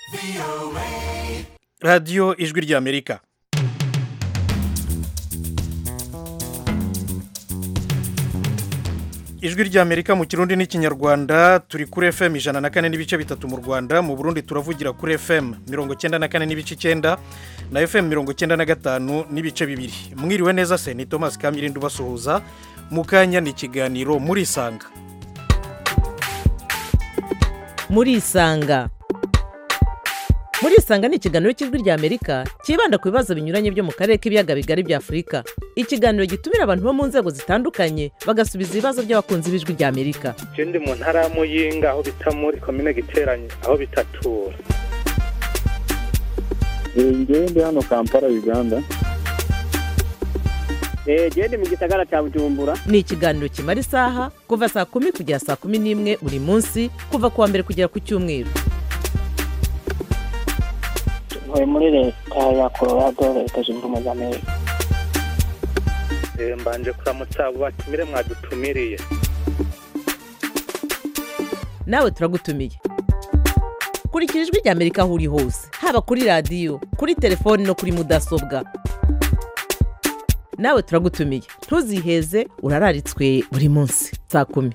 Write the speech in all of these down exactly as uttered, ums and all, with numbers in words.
radiyo ijwi ry'amerika. ijwi ry'amerika mu kirundi n'ikinyarwanda turi kuri F M ijana na kane n'ibice bitatu mu Rwanda, mu Burundi turavugira kuri F M mirongo cyenda na kane n'ibice icyenda na F M mirongo cyenda na gatanu n'ibice bibiri. Mwiriwe neza se, ni Thomas Kamirindo basuhuza. Mu kanya ni ikiganiro muri Isanga. Muri Isanga. Muri Isanga ni ikiganiro cy'ijwi ry'Amerika kibanda ku bibazo binyuranye byo mu karere k'ibiyaga bigari bya Afurika. Ikiganiro gitumira abantu bo mu nzego zitandukanye bagasubiza ibibazo by'abakunzi b'ijwi ry'Amerika. Je ndi mu ntara ya Muyinga aho bita muri commune Giteranye aho bitatura. Ngewe ndi hano Kampala Uganda. Eh je ndi mu gisagara cya Bujumbura. Ni ikiganiro kimara isaha kuva saa kumi kugera saa kumi n'imwe buri munsi kuva kuwa mbere kugera ku cyumweru. Ntuye muri leta ya Colorado, leta zunze ubumwe za Amerika. Eh mbanje kuramutsa abo batumire mwadutumiriye. Nawe turagutumiye. Kurikira ijwi ry'Amerika aho uri hose, haba kuri radiyo, kuri telefoni no kuri mudasobwa. Nawe turagutumiye. Ntuziheze, urararitswe buri munsi saa kumi.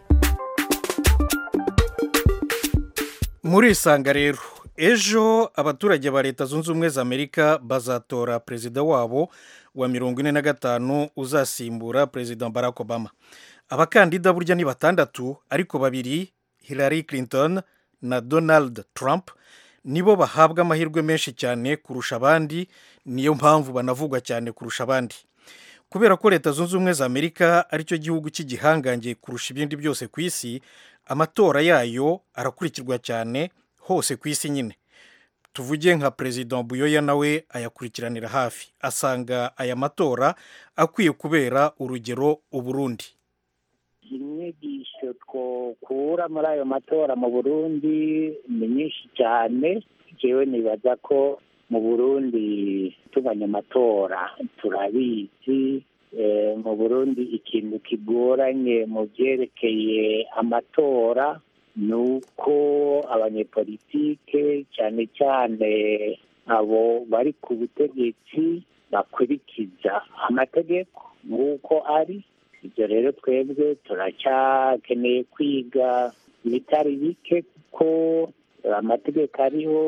Muri Isanga rero, ejo abaturage ba Leta Zunze Ubumwe za Amerika bazatora perezida wabo wa mirongo ine na gatanu uzasimbura Perezida Barack Obama. Abakandida burya ni batandatu, ariko babiri, Hillary Clinton na Donald Trump, nibo bahabwa amahirwe menshi cyane kurusha abandi, niyo mpamvu banavugwa cyane kurusha abandi. Kubera ko Leta Zunze Ubumwe za Amerika aricyo gihugu cy'igihangange kurusha ibindi byose ku isi, amatora yayo arakurikirwa cyane hose ku isi nyine. Tuvuge nka President Buyoya nawe ayakurikiranira hafi, asanga aya matora akwiye kubera urugero u Burundi. Inyigisho twokura muri ayo matora mu Burundi ni nyinshi cyane. Jewe nibaza ko mu Burundi tubanye amatora turabizi. E, mu Burundi ikintu kigoranye mu byerekeye amatora nuko abanyepolitike cyane cyane abo bari ku butegetsi bakurikiza amategeko nk'uko ari. Ibyo rero twebwe turacyakeneye kwiga ibitari bike kuko amategeko ariho,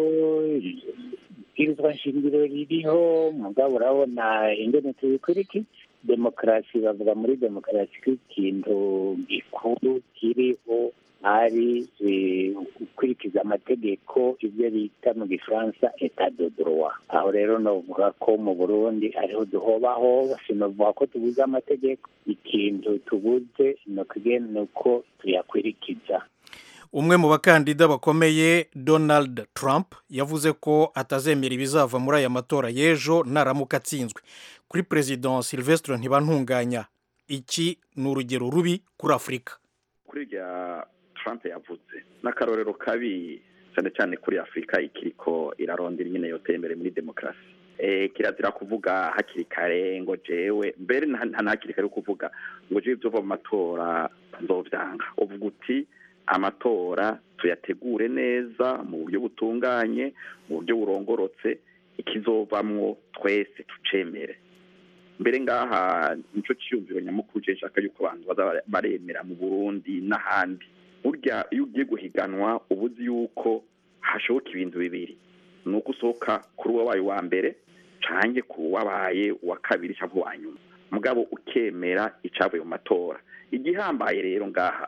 ibwirizwa nshingiro ririho, mugabo urabona ingene tubikurikiza. Demokarasi, bavuga muri demokarasi ko ikintu gikuru kiriho ari gukurikiza amategeko, ibyo bita mu Gifaransa etat de droit. Aho rero novuga ko mu Burundi ariho duhobaho, sinovuga ko tubuze amategeko, ikintu tubuze ni uko tuyakwirikiza. Umwe mu bakandida bakomeye, Donald Trump, yavuze ko atazemera ibizava muri aya matora y'ejo naramuka atsinzwe. Kuri President Sylvestre Ntibantunganya, iki ni urugero rubi kuri Afurika. Kuri rya Trump yavuze n'akarorero kabi cyane cyane kuri Afurika ikiriko irarondera nyine yoteye imbere muri demokarasi. Eh kirazira kuvuga hakiri kare ngo jewe mbere nta hakiri kare kuvuga ngo jewe byo mu matora nzovyanga. Uvuga uti amatora tuyategure neza mu buryo butunganye, mu buryo burongorotse, ikizovamwo twese tucemere. Mbere ngaha nico cyumviro nyamukuru je nshaka yuko abantu baza baremera mu Burundi n'ahandi. Burya iyo ugiye guhiganwa ubuzi yuko hashoboka ibintu bibiri, nuko usohoka kuri wabaye wa mbere canke ku wabaye wa kabiri cyangwa wa nyuma, mugabo ukemera icavuye mu matora. Igihambaye rero ngaha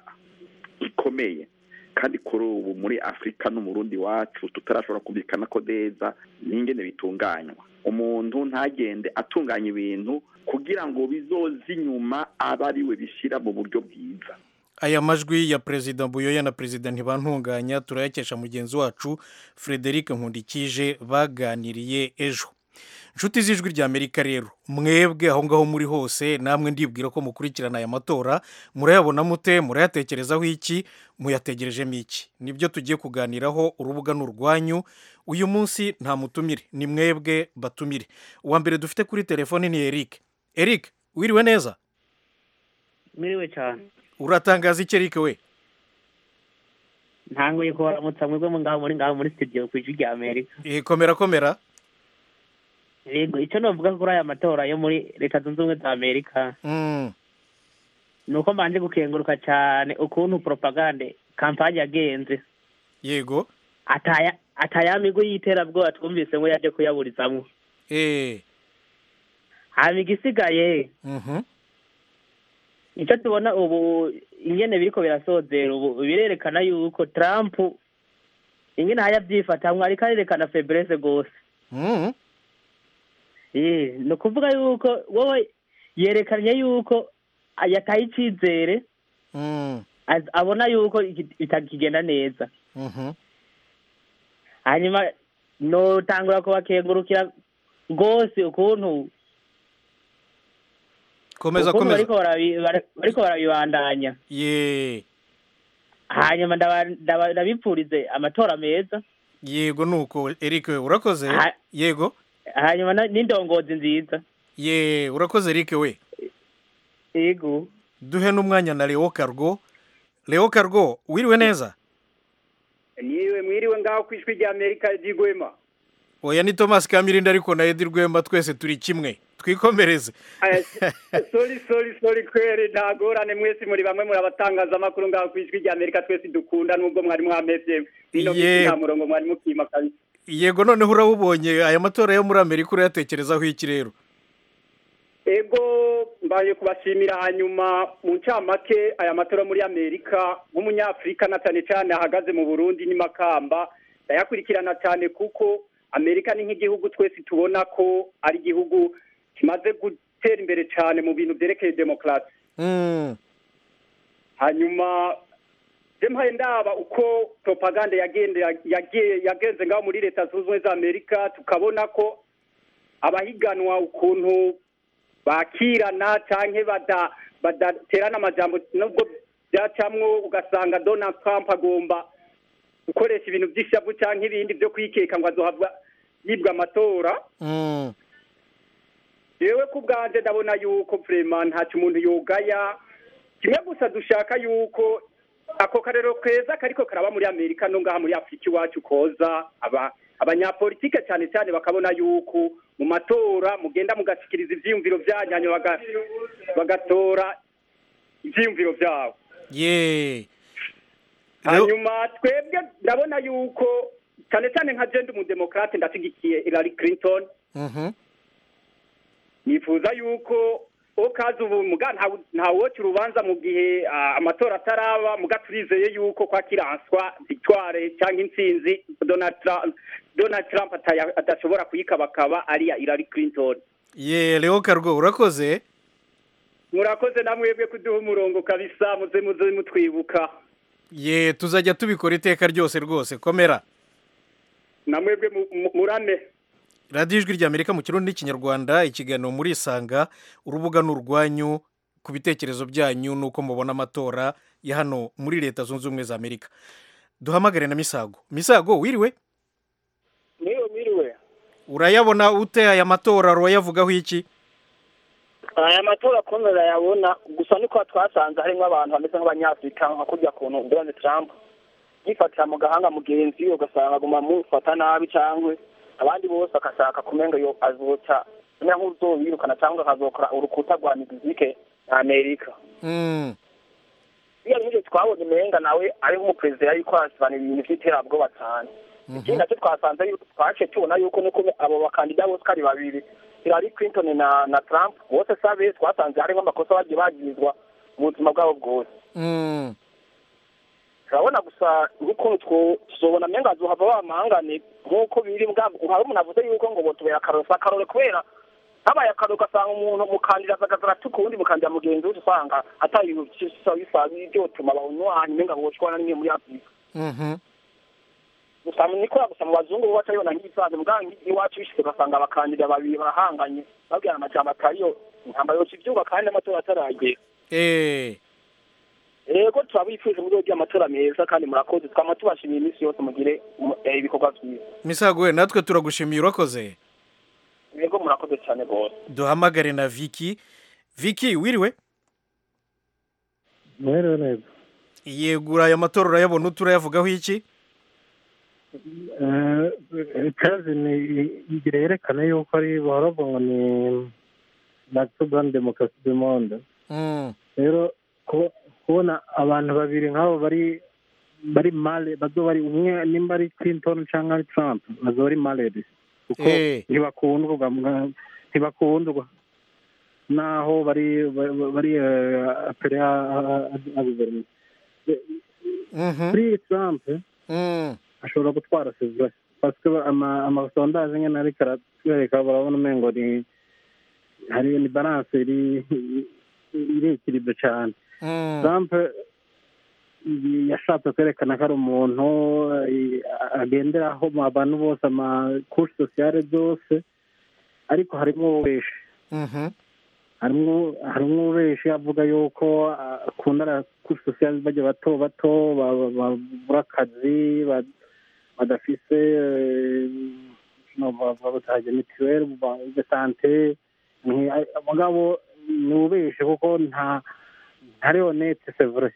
ikomeye kandi kuri ubu muri Afrika no mu Burundi wacu tutarashobora kubikana ko neza n'ingene bitunganywa. Umuntu ntagende atunganya ibintu kugira ngo bizoze inyuma abariwe bishira mu buryo bwiza. Aya majwi ya President Buyoya na President Ntibantunganya turayakesha mugenzi wacu Frederic Nkundikije baganiriye ejo. Nshuti z'ijwi ry'Amerika rero, mwebwe aho ngaho muri hose, namwe ndibwira ko mukurikirana aya matora, murayabona mute, murayatekerezaho iki, muyategerejemo iki? Nibyo tugiye kuganiraho, urubuga n'urwanyu. Uyu munsi nta mutumire, ni mwebwe batumire. Uwa mbere dufite kuri telefone ni Eric. Eric, wiriwe neza? Miriwe cyane. Uratangaza iki Eric we? ntanguye kubaramutsa mwebwe mu ngaho muri ngaho muri studio ku ijwi rya Amerika. Eh, komera komera. Yego icyo novuga kuri aya matora yo muri Leta Zunze Ubumwe za Amerika. Mm. Nuko mbanje gukenguruka cyane ukuntu propagande kampanye yagenze. Yego. Ataya ataya migo yiterabwoba twumvise ngo yaje kuyaburizamwo. Eh. Hama igisigaye. Mhm. Icyo tubona ubu ingene biriko birasozera ubu birerekana yuko Trump ingene hayavyifatamwe ariko arerekana faiblesse gose. Mhm. Eh, no kuvuga yuko wowe yerekanye yuko yataye icizere. Mm. Abona yuko bitakigenda neza. Mhm. Hanyuma no tangura kubakengurukira gose ukuntu komeza komeza bariko barabi bariko barabibandanya. Ye. Hanyuma ndabipfurize amatora meza. Yego nuko Eric urakoze. Yego. Hanyuma n'indongozi nziza. Ye, urakoze Eric we. Yego. Duhe n'umwanya na Leo Cargo. Leo Cargo, wiriwe neza? Niwe mwiriwe ngaho kwishwi rya Amerika digwema. Oya ni Thomas Kamirinda ariko na Edi Rwema twese turi kimwe. Twikomereze. Sorry sorry sorry kwere ntagorane mwese muri bamwe muri abatangaza makuru ngaho kwishwi rya Amerika twese dukunda nubwo mwari mwameze bino nta murongo mwari mukima kabisa. Yego none urabubonye aya matora yo muri Amerika urayatekerezaho iki rero? Ego mbaye kubashimira hanyuma mu ncamake aya matora muri Amerika nk'umunyafrika na cyane cyane ahagaze mu Burundi ni Makamba ndayakurikirana cyane kuko Amerika ni nk'igihugu twese tubona ko ari igihugu kimaze gutera imbere cyane mu bintu byerekeye demokrasi. Mm. Hanyuma Jemhaye ndaba uko propaganda yagende yagenze ngaho muri Leta Zunze Ubumwe za Amerika tukabona ko abahiganwa ukuntu bakirana canke bada badaterana amajambo nubwo byacamwo ugasanga Donald Trump agomba gukoresha ibintu by'ishavu canke ibindi byo kwikeka ngo azohabwa yibwa amatora. Mm. Yewe kubwanje ndabona yuko vraiment ntacu umuntu yogaya kimwe gusa dushaka yuko ako karero keza kariko karaba muri Amerika no ngaha muri Afrika iwacu koza aba abanyapolitike cyane cyane bakabona yuko mu matora mugenda mugashikiriza ivyiyumviro byanyu baga, bagatora ivyiyumviro byabo. Ye. Hanyuma twebwe ndabona yuko cyane cyane nka je ndi mu demokrate ndashigikiye Hillary Clinton. Mhm. Nifuza yuko okazi ubu muga nta woca urubanza mu gihe amatora ataraba muga turizeye yuko kwa kiranswa victoire cyangwa intsinzi Donald Trump Donald Trump atashobora kuyikabakaba ari ya Hillary Clinton. Ye, Leo Cargo urakoze? Murakoze namwebwe kuduha umurongo kabisa muze muze mutwibuka. Ye, tuzajya tubikora iteka ryose rwose komera. Namwebwe murame. Radio Ijwi rya Amerika mu Kirundi n'Ikinyarwanda ikiganiro muri Isanga urubuga n'urwanyu ku bitekerezo byanyu nuko mubona amatora ya hano muri Leta Zunze Ubumwe za Amerika. Duhamagare na Misago. Misago wiriwe? Niyo miriwe. Urayabona ute aya matora royavugaho iki? Aya matora komera yabona gusa niko twasanze harimo abantu bameze nk'abanyafrika nka kurya kuntu Donald Trump yifatira mu gahanga mugenzi ugasanga guma mufata nabi cyangwe abandi bose akashaka kumenga yo azoca nyahuzo birukana cyangwa akazokora urukuta rwa Mexique na Amerika. Mm. Iyo nje twabonye menga nawe ari nk'umupresident ariko asibana ibintu by'iterabwoba cyane. Ikindi cyo twasanze yuko twace tubona yuko nuko abo bakandida bose kari babiri Hillary Clinton na na Trump bose sabe twasanze harimo amakosa bagiye bagizwa mu buzima bwabo bwose. Mm. Urabona gusa ukuntu tuzobona menga azohava bamangane nkuko biri mbwabo hari umuntu avuze yuko ngo botubera karosa karore kubera habaye akaruka gasanga umuntu mukandira zakazara tukundi mukandira mugenzi usanga atayi cyisa bisabi byo tuma bawunwanya menga boshwana nimwe muri Afrika. Mhm. Gusa niko gusa mu bazungu bo batayona nk'isanze mugangi iwacu bishike basanga abakandida babiri barahanganye babwira amajambo atariyo intamba yo kivyuka kandi amatora ataragera. Eh. Ego twabifuje mu ryo amatora meza kandi murakoze twama tubashimiye iminsi yose mugire ibikorwa byiza. Misago we natwe turagushimiye urakoze. Ego murakoze cyane bose. Duhamagare na Vicky. Vicky wiriwe? Mwiriwe neza. yegura aya matora urayabona uturayavugaho iki? kazi ni igira yerekana yuko ari baravuga ngo ni Sudan Democracy du Monde. Rero kubona abantu babiri nk'abo bari bari male bazo bari umwe nimba ari Clinton cyangwa ari Trump bazo bari male kuko ntibakundwa ntibakundwa naho bari bari apere a guverinoma. Kuri Trump ashobora gutwara sevure parce que amasondaje nyine ariko aratwereka barabona umengo ni hari ni balance iri iri ikiribe cyane. Trump yashatse kwerekana ko ari umuntu agenderaho mu abantu bose amakushe sosiyale zose ariko harimo benshi harimo harimo benshi avuga yuko akunda kushe sosiyale bajya bato bato babura akazi badafise babahaje mituweli de sante mugabo ni ubeshe kuko nta ntari honete c'est vrai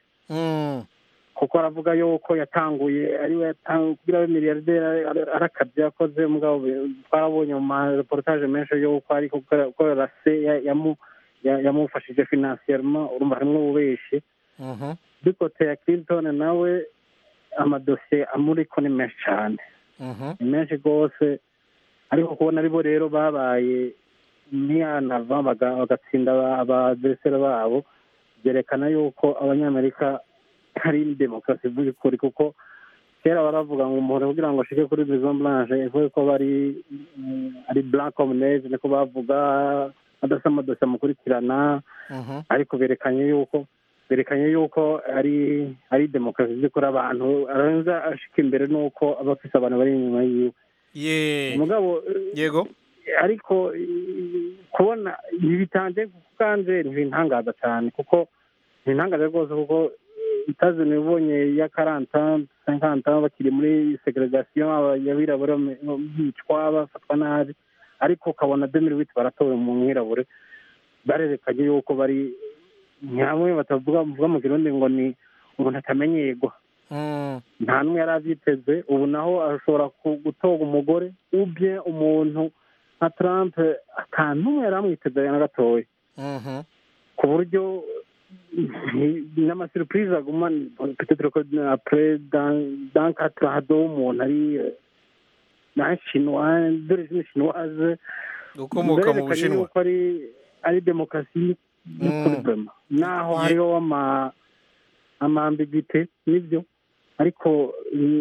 kuko aravuga yuko yatanguye ariwe yatanguye kugira abe miliyarderi arakabye yakoze mugabo twarabonye mu mareportage menshi yuko ari gukorera se yamufashije financièrement urumva harimo ubeshe. Dukote ya Clinton nawe amadosiye amuriko ni menshi cyane ni menshi rwose ariko kubona aribo rero babaye niyanava bagatsinda abadresera babo byerekana yuko abanyamerika hari demokarasi by'ukuri kuko kera baravuga ngo umuntu kugira ngo ashike kuri Maison Blanche ivuye ko bari ari blanc comme neige niko bavuga adasa amadosiye amukurikirana ariko berekanye yuko berekanye yuko ari ari demokarasi by'ukuri abantu aranza ashika imbere nuko abafise abantu bari inyuma yiwe mugabo yego ariko kubona ibitanje kukanje ntibintangaza cyane kuko ntintangaza rwose kuko itazi nibonye ya karanta cinquante bakiri muri segregation yabirabura bicwa bafatwa nabi ariko ukabona deux mille huit baratowe mu mwirabure barerekanye yuko bari nyamwe batavuga mvuga mu kirundi ngo ni umuntu atamenyerwa nta n'umwe yari abyiteze ubu naho ashobora gutoga umugore ubye umuntu nka Trump akantu umwe yari amwiteze na gatoya ku buryo n'amasurprise aguma peut-être que après dans dans quatre ans umuntu ari na chinois d'origine chinoise ukomoka mu Bushinwa ari ari demokarasi y'ukuri naho hariho ama amambigite nibyo ariko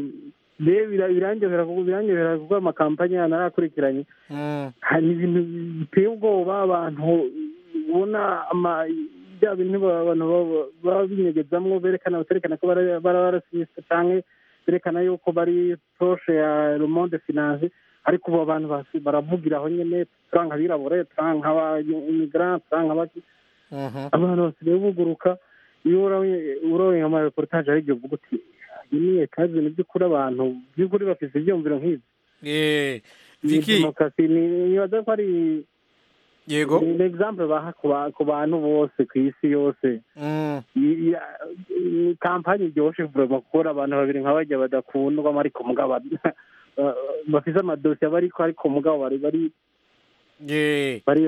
birangirira kuko birangirira kuko amakampanya narakurikiranye hari ibintu biteye ubwoba abantu ubona bya bintu abantu baba binyegezamwo berekana baterekana ko bararasiste cyangwa berekana yuko bari proche ya le monde finance ariko ubu abantu baravugira aho nyine turanga abirabure turanga abamigrant turanga abaki abantu basigaye buguruka iyo uroye nka reportage ari uvuga uti ni kazi ni by'ukuri abantu by'ukuri bafite ibyumviro nk'ibi eh Vicky nibaza ko ari yego ni example baha ku bantu bose ku isi yose kampani ryoshe vraiment gukora abantu babiri nk'abajya badakundwa ariko mugabo bafise amadosiye bariko ariko mugabo bari bari bari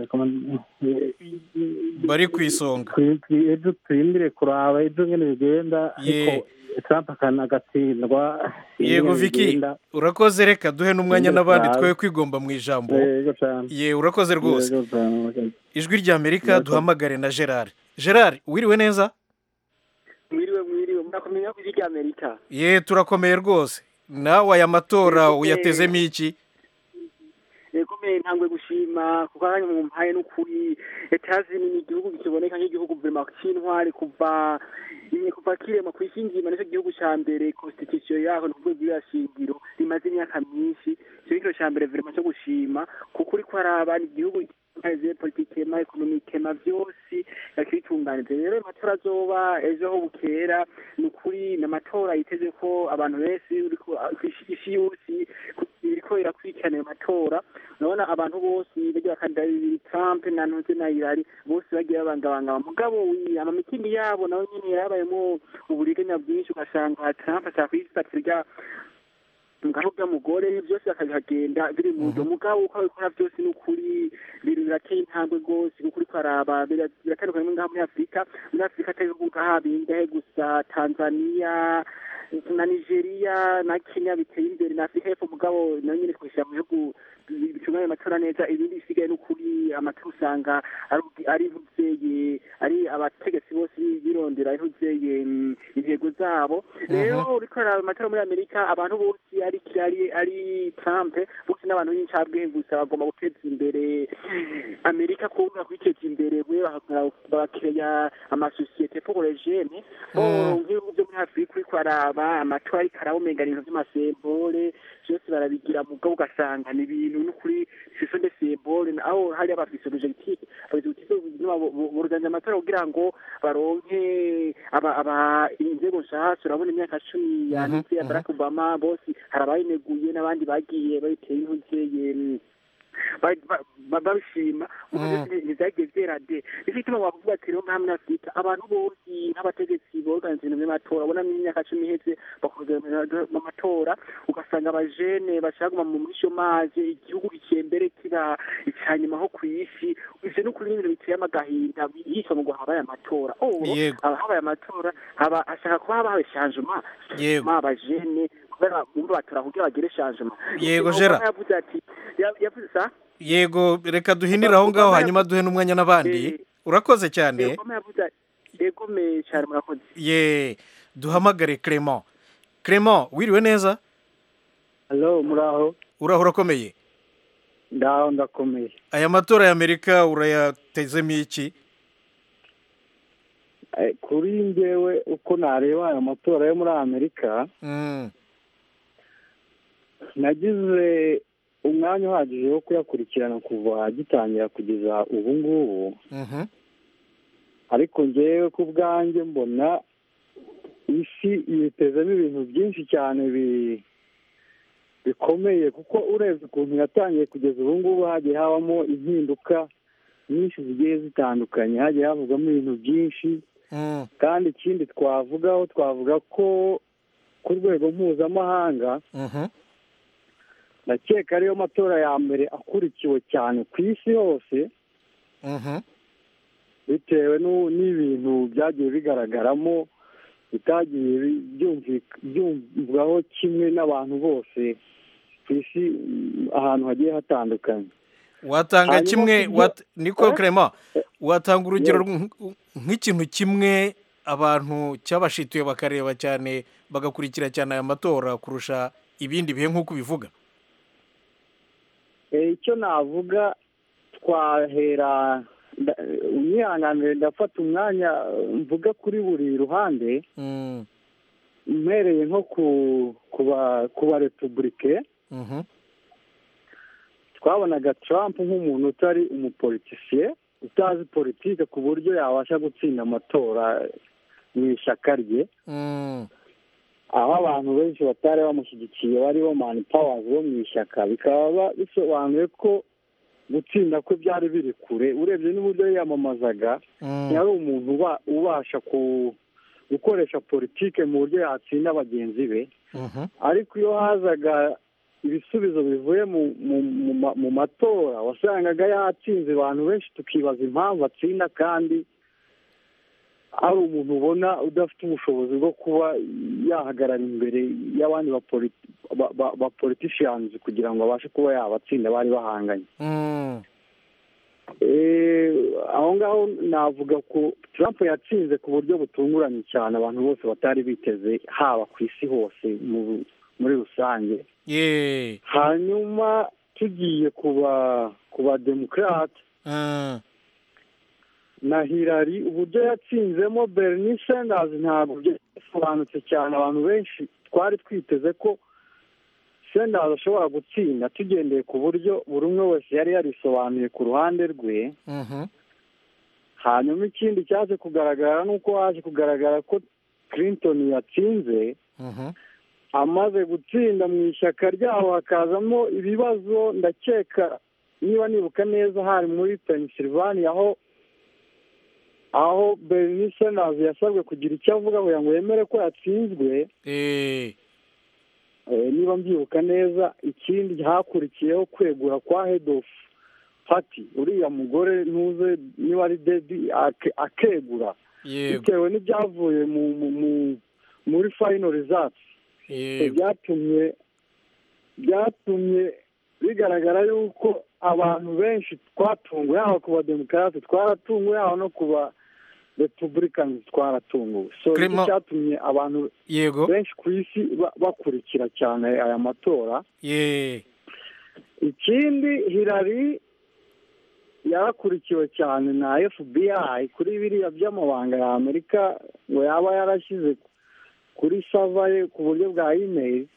bari kwisonga ejo tuyindire kuraba ejo ngene bigenda ariko Trump akanagatsindwa. Yego Vicky urakoze reka duhe n'umwanya n'abandi twe kwigomba mu ijambo. Ye urakoze rwose. Ijwi rya Amerika duhamagare na Gerard. Gerard wiriwe neza? Mwiriwe mwiriwe murakomeye ku ijwi rya Amerika. Ye turakomeye rwose. Nawe aya matora uyatezemo iki? Yego me ntangwe gushima kuko ari mu mpaye n'ukuri etazi ni igihugu kiboneka nk'igihugu vraiment cy'intwari kuva imwe kuva kirema kwishingima n'icyo gihugu cya mbere constitution yaho n'ubwo bw'irashingiro rimaze imyaka myinshi cyo cyo cya mbere vraiment cyo gushima kuko uri ko araba igihugu kimaze politike ma economique ma byose yakitunganije rero amatora azoba ejo ho bukera n'ukuri n'amatora yiteze ko abantu benshi uri ko kwishyishi yose iriko irakwikana amatora nabona abantu bose bagira kandida Trump Trump na ntuze na Hillary bose bagiye babangabanga mugabo ama mitingi yabo nawe nyine yarabayemo uburiganya bwinshi ugasanga Trump ashaka kwifatira mugabo by'umugore byose akagenda biri mu nzu mugabo uko abikora byose n'ukuri birateye intambwe rwose ukuri kwaraba biratandukanye ngaha muri Afurika muri Afurika atari nk'ahabingahe gusa Tanzania na Nigeria na Kenya biteye imbere na Afrika y'Epfo mugabo nayo nyine twishira mu bihugu bitunganya amatora neza ibindi bisigaye n'ukuri amatora usanga ari ntuzeye ari abategetsi bose birondera ntuzeye intego zabo rero uriko amatora muri Amerika abantu bose ari ari ari Trump bose n'abantu b'incabwe gusa bagomba guteza imbere Amerika kuba kwiteza imbere we bakaya amasosiyete pour les jeunes oh nk'ibihugu byo muri Afrika kuri kwaraba amatora ari karawumenga ibintu by'amasembole byose barabigira mugabo ugasanga ni ibintu n'ukuri siso de sembole aho hari abafise objectif objectif buruganja amatora kugira ngo baronke aba aba inzego nshasha urabona imyaka cumi ya ya Barack Obama bose harabayineguye n'abandi bagiye bayiteye intuzeye babishima ntizagiye zerade nicyo gituma wavuga ati rero nka muri Afurika abantu bose nk'abategetsi boganze ibintu by'amatora ubona mu myaka cumi iheze bakoze mu matora ugasanga abajene bashaka mu mishomaje igihugu gikembere kiba icyanyuma ho ku isi ivyo n'ukuri n'ibintu biteye amagahinda yitwa mu guhabaye amatora habaye amatora haba ashaka kuba habaye changement ma abajene kubera mu batora kugira bagire changement yego jera yavuze ati yavuze sa yego reka duhinira aho ngaho hanyuma duhe n'umwanya n'abandi urakoze cyane yego me cyane murakoze ye duhamagare Clement Clement wiriwe neza Hello muraho uraho urakomeye ndaho ndakomeye aya matora ya Amerika urayatezemo iki kuri njyewe uko nareba aya matora yo muri Amerika nagize umwanya uhagije wo kuyakurikirana kuva agitangira kugeza ubu ngubu ariko njyewe ku bwanjye mbona isi yitezemo ibintu byinshi cyane bikomeye kuko urebye ukuntu yatangiye kugeza ubu ngubu hagiye habamo impinduka nyinshi zigiye zitandukanye hagiye havugamo ibintu byinshi kandi ikindi twavugaho twavuga ko ku rwego mpuzamahanga ndakeka ariyo matora ya mbere akurikiwe cyane ku isi hose bitewe n'ibintu byagiye bigaragaramo bitagiye byumvwaho kimwe n'abantu bose ku isi ahantu hagiye hatandukanye watanga kimwe niko Clement watanga urugero nk'ikintu kimwe abantu cyabashituye bakareba cyane bagakurikira cyane aya matora kurusha ibindi bihe nk'uko bivuga icyo navuga twahera umwihanganire ndafata umwanya mvuga kuri buri ruhande mpereye nko ku ba repubulike twabonaga Trump nk'umuntu utari umupolitisiye utazi politike ku buryo yabasha gutsinda amatora mu ishyaka rye aho abantu benshi batari bamushyigikiye bariho mani pawazi bo mu ishyaka bikaba bisobanuye ko gutsinda kwe byari biri kure urebye n'uburyo yiyamamazaga yari umuntu ubasha gukoresha politike mu buryo yatsinda bagenzi be ariko iyo hazaga ibisubizo bivuye mu matora wasangaga yatsinze abantu benshi tukibaza impamvu atsinda kandi ari umuntu ubona udafite ubushobozi bwo kuba yahagarara imbere y'abandi bapoliticians kugira ngo abashe kuba yabatsinda bari bahanganye aho ngaho navuga ko Trump yatsinze ku buryo butunguranye cyane abantu bose batari biteze haba ku isi hose muri rusange hanyuma tugiye ku ba demokarate na Hillary uburyo yatsinzemo Bernie Sanders ntabwo byasobanutse cyane abantu benshi twari twiteze ko Sanders ashobora gutsinda tugendeye ku buryo buri umwe wese yari yarisobanuye ku ruhande rwe hanyuma ikindi cyaje kugaragara nuko haje kugaragara ko Clinton yatsinze amaze gutsinda mu ishyaka ryabo hakazamo ibibazo ndakeka niba nibuka neza hari muri Pennsylvania aho aho Bernie Sanders yasabwe kugira icyo avuga kugira ngo yemere ko yatsinzwe. Niba mbyibuka neza, ikindi hakurikiyeho kwegura kwa head of party, uriya mugore ntuze niba ari Dedi akegura bitewe n'ibyavuye muri final results. byatumye byatumye bigaragara yuko abantu benshi twatunguwe, haba ku bademokarate twaratunguwe, haba no ku ba republicans twaratunguwe. So icyo cyatumye abantu benshi ku isi bakurikira cyane aya matora. Ikindi, Hillary yarakurikiwe cyane na F B I kuri biriya by'amabanga ya Amerika ngo yaba yarashyize kuri sava ye ku buryo bwa email.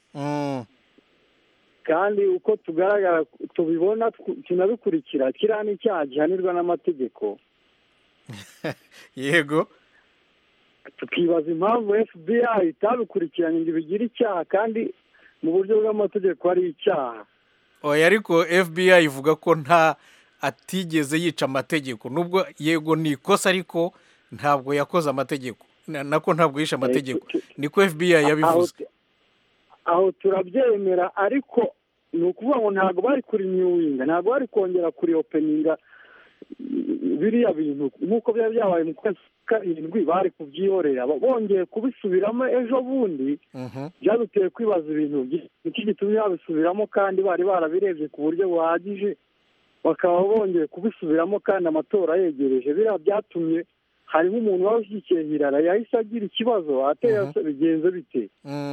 Kandi uko tugaragara tubibona tunabikurikira, kiriya ni icyaha gihanirwa n'amategeko. Yego. Tukibaza impamvu F B I itabikurikiranye ngo ibigire icyaha kandi mu buryo bw'amategeko ari icyaha. Oya, ariko F B I ivuga ko nta atigeze yica amategeko, nubwo yego ni ikosa ariko ntabwo yakoze amategeko, nako ntabwo yishe amategeko, niko F B I yabivuze. Aho turabyemera, ariko ni ukuvuga ngo ntabwo bari kuri nyuwinga, ntabwo bari kongera kuri openinga biriya bintu nk'uko byaba byabaye mu kwezi karindwi. Bari kubyihorera bongeye kubisubiramo ejo bundi. Byaduteye kwibaza ibintu iki gitumye babisubiramo kandi bari barabirebye ku buryo buhagije, bakaba bongeye kubisubiramo kandi amatora yegereje. Biriya byatumye harimo umuntu waba ushyigikiye Hillary yahise agira ikibazo, ateye bigenze bite.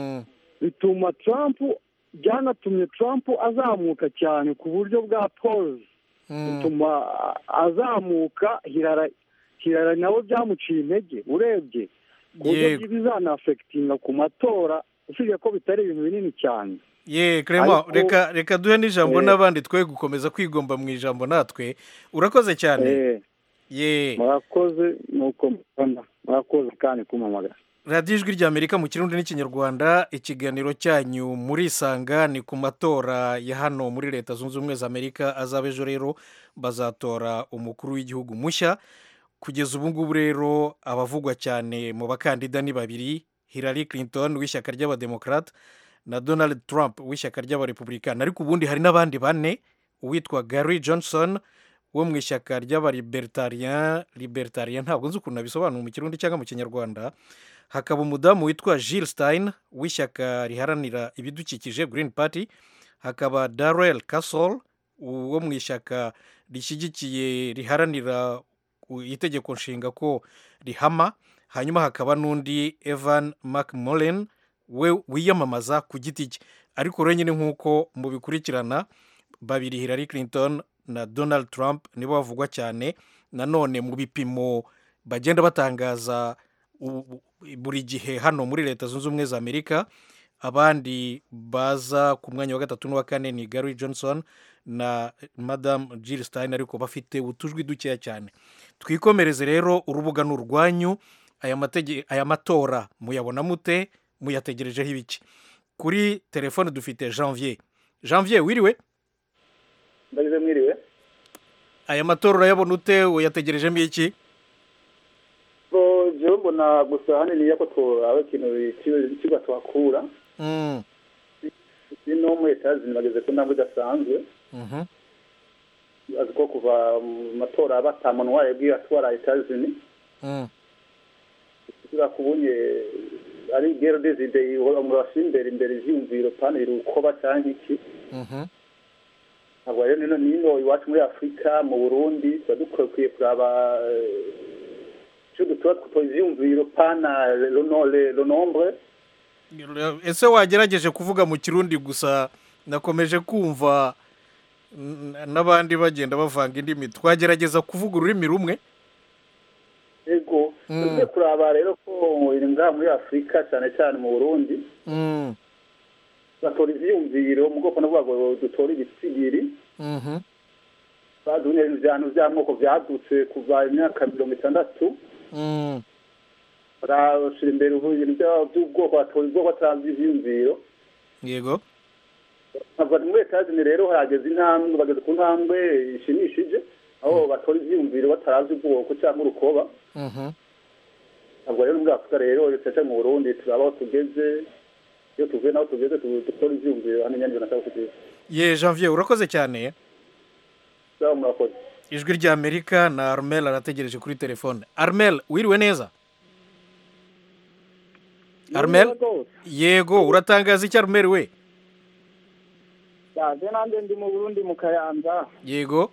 Bituma Trump, byanatumye Trump azamuka cyane ku buryo bwa polls, bituma azamuka. Hillary Hillary nawe byamuciye intege urebye ku buryo bizanafekitinga ku matora, usibye ko bitari ibintu binini cyane. Ye Clement, reka reka duhe n'ijambo n'abandi twe gukomeza kwigomba mu ijambo natwe. Urakoze cyane. Ye murakoze nuko mbona, murakoze kandi kumamagara. radiyo ijwi ry'Amerika mu Kirundi n'Ikinyarwanda. Ikiganiro cyanyu muri Isanga ni ku matora ya hano muri Leta Zunze Ubumwe za Amerika azaba ejo. Rero bazatora umukuru w'igihugu mushya. Kugeza ubu ngubu rero abavugwa cyane mu bakandida ni babiri: Hillary Clinton w'ishyaka ry'abademokarate na Donald Trump w'ishyaka ry'abarepublikani. Ariko ubundi hari n'abandi bane: uwitwa Gary Johnson wo mu ishyaka ry'abalibertarian libertarian, ntabwo nzi ukuntu abisobanura mu Kirundi cyangwa mu Kinyarwanda. Hakaba umudamu witwa Jill Stein w'ishyaka riharanira ibidukikije Green Party. Hakaba Darrell Castle wo mu ishyaka rishyigikiye riharanira itegeko nshinga ko rihama. Hanyuma hakaba n'undi Evan McMullen we wiyamamaza ku giti cye. Ariko rero nyine nk'uko mubikurikirana, babiri Hillary Clinton na Donald Trump nibo bavugwa cyane. Nanone mu bipimo bagenda batangaza buri gihe hano muri Leta Zunze Ubumwe za Amerika, abandi baza ku mwanya wa gatatu n'uwa kane ni Gary Johnson na Madame Jill Stein, ariko bafite utujwi dukeya cyane. Twikomereze rero, urubuga n'urwanyu. Aya matege aya matora muyabona mute? Muyategerejeho ibiki? Kuri telefone dufite Janvier. Janvier, wiriwe? Ndagize mwiriwe. Aya matora urayabona ute? Uyategerejemo iki? Bo je mbona gusa hanini yako to abe kintu kiba twakura. Mm. Ino mu etazi bageze ko ntabwo dasanzwe. Mhm. Aziko kuva matora batamuntu waye bwira twara etazi ni. Mm. Kira kubunye ari gero deside mu basimbere imbere y'imviro panel uko batanga iki. Mhm. Abo rero nino nino iwacu muri Afrika mu Burundi badukwiye kuraba cyo dutora kutoyumviro pana le le nombre. Ese wagerageje kuvuga mu Kirundi gusa? Nakomeje kumva n'abandi bagenda bavanga indimi. Twagerageza kuvuga ururimi rumwe. Ego tujye kuraba rero ko iri ngaha muri Afrika cyane cyane mu Burundi. Mm. Batora ivyumviro mu bwoko n'ubwo dutora ibitsigiri. Mhm. Badunye ivyano vy'amoko vyadutse kuva imyaka mirongo itandatu. Mm. Barashira imbere ubu ibintu by'ubwoko batora ubwoko batanze ivyumviro. Yego. nkavuga muri etazini rero hageze intambwe bageze ku ntambwe ishimishije aho batora ivyiyumviro batarazi ubwoko cyangwa urukoba ntabwo rero muri afurika rero cyane mu burundi turaba aho tugeze iyo tuvuye naho tugeze dukora ivyiyumviro hano nyandiko na cyangwa tugeze ye Janvier urakoze cyane sawa murakoze ijwi rya Amerika na Armel arategereje kuri telefone. Armel wiriwe neza? Armel yego uratangaza iki Armel we? yaje nande ndi mu Burundi mu Kayanza. Yego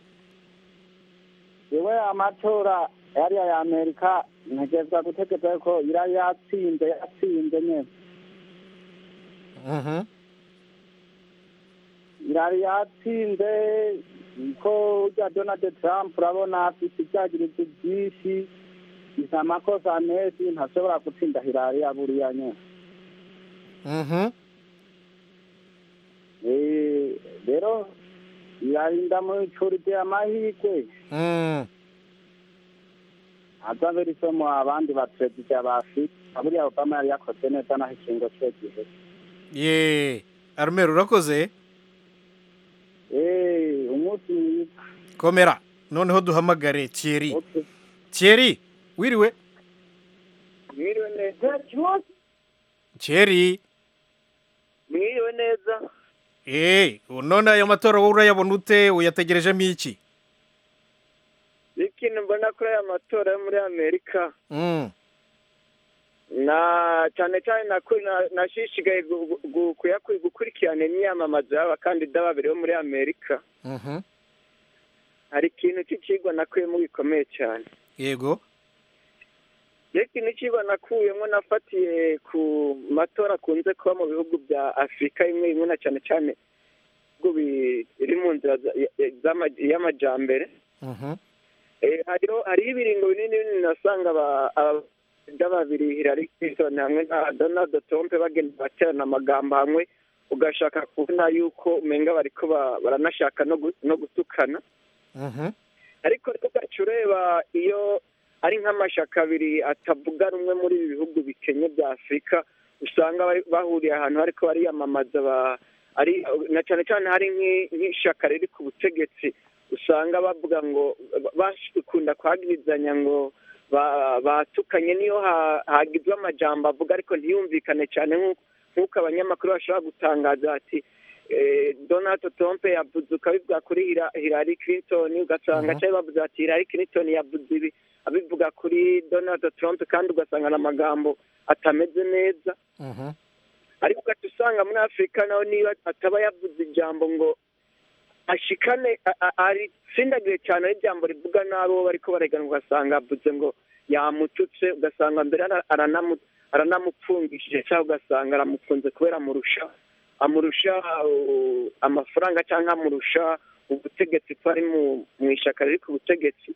yewe amatora yari ya Amerika ntegeza gutegeka ko ira yatsinze yatsinze nyene. Mhm. Irari yatsinze ko ujya Donald Trump urabona afite ibyagirizo byinshi isa amakosa menshi ntashobora gutsinda Hillary yaburiya nyene. Mhm. Eh rero yarinda mu icuri ry'amahirwe. Mhm. Azabera isomo abandi baperezida bafite aburiya Obama yari yakoze neza naho ikingo cyo gihe. Ye Armel urakoze? Eh umunsi mwiza. Komera noneho duhamagare Thierry. Thierry wiriwe? Mwiriwe neza. Thierry Mwiriwe neza. Eh none ayo matora wowe urayabona ute uyategerejemo iki? Ikintu mbona kuri aya matora yo muri Amerika Mm. na cyane cyane nashishigaye gukurikirana imyamamazo y'abakandida babiri bo muri Amerika. Mhm. Hari ikintu cy'ikigwa nakuyemo gikomeye cyane. Yego. Ikintu cy'ikigwa nakuyemo nafatiye ku matora akunze kuba mu bihugu bya Afurika imwe imwe na cyane cyane biri mu nzira y'amajyambere. Mhm. hariho hariho ibiringo binini binini nasanga abakandida babiri Hillary Clinton hamwe na Donald Trump bagenda baterana amagambo hamwe ugashaka kubona yuko umenga bariko baranashaka no gutukana. Mhm. Ariko tugaca ureba iyo ari nk'amashaka abiri atavuga rumwe muri ibi bihugu bikenye bya Afurika usanga bahuriye ahantu ariko bariyamamaza ari na cyane cyane hari nk'ishaka riri ku butegetsi usanga bavuga ngo bakunda kwagirizanya ngo batukanye niyo hagizwe amajambo avuga ariko ntiyumvikane cyane nk'uko abanyamakuru bashobora gutangaza ati Donald Trump yavuze ukabivuga kuri Hillary Clinton ugasanga cyangwa bavuze ati Hillary Clinton yavuze ibi abivuga kuri Donald Trump kandi ugasanga n'amagambo atameze neza. Mhm. Ariko ugaca usanga muri Afurika naho niba ataba yavuze ijambo ngo ashikane ari sindagire cyane ijambo rivuga nabo bariko baregana ugasanga avuze ngo yamututse ugasanga mbere aranamupfungishije cyangwa ugasanga aramufunze kubera amurusha amurusha amafaranga cyangwa amurusha ubutegetsi twari mu ishaka riri ku butegetsi.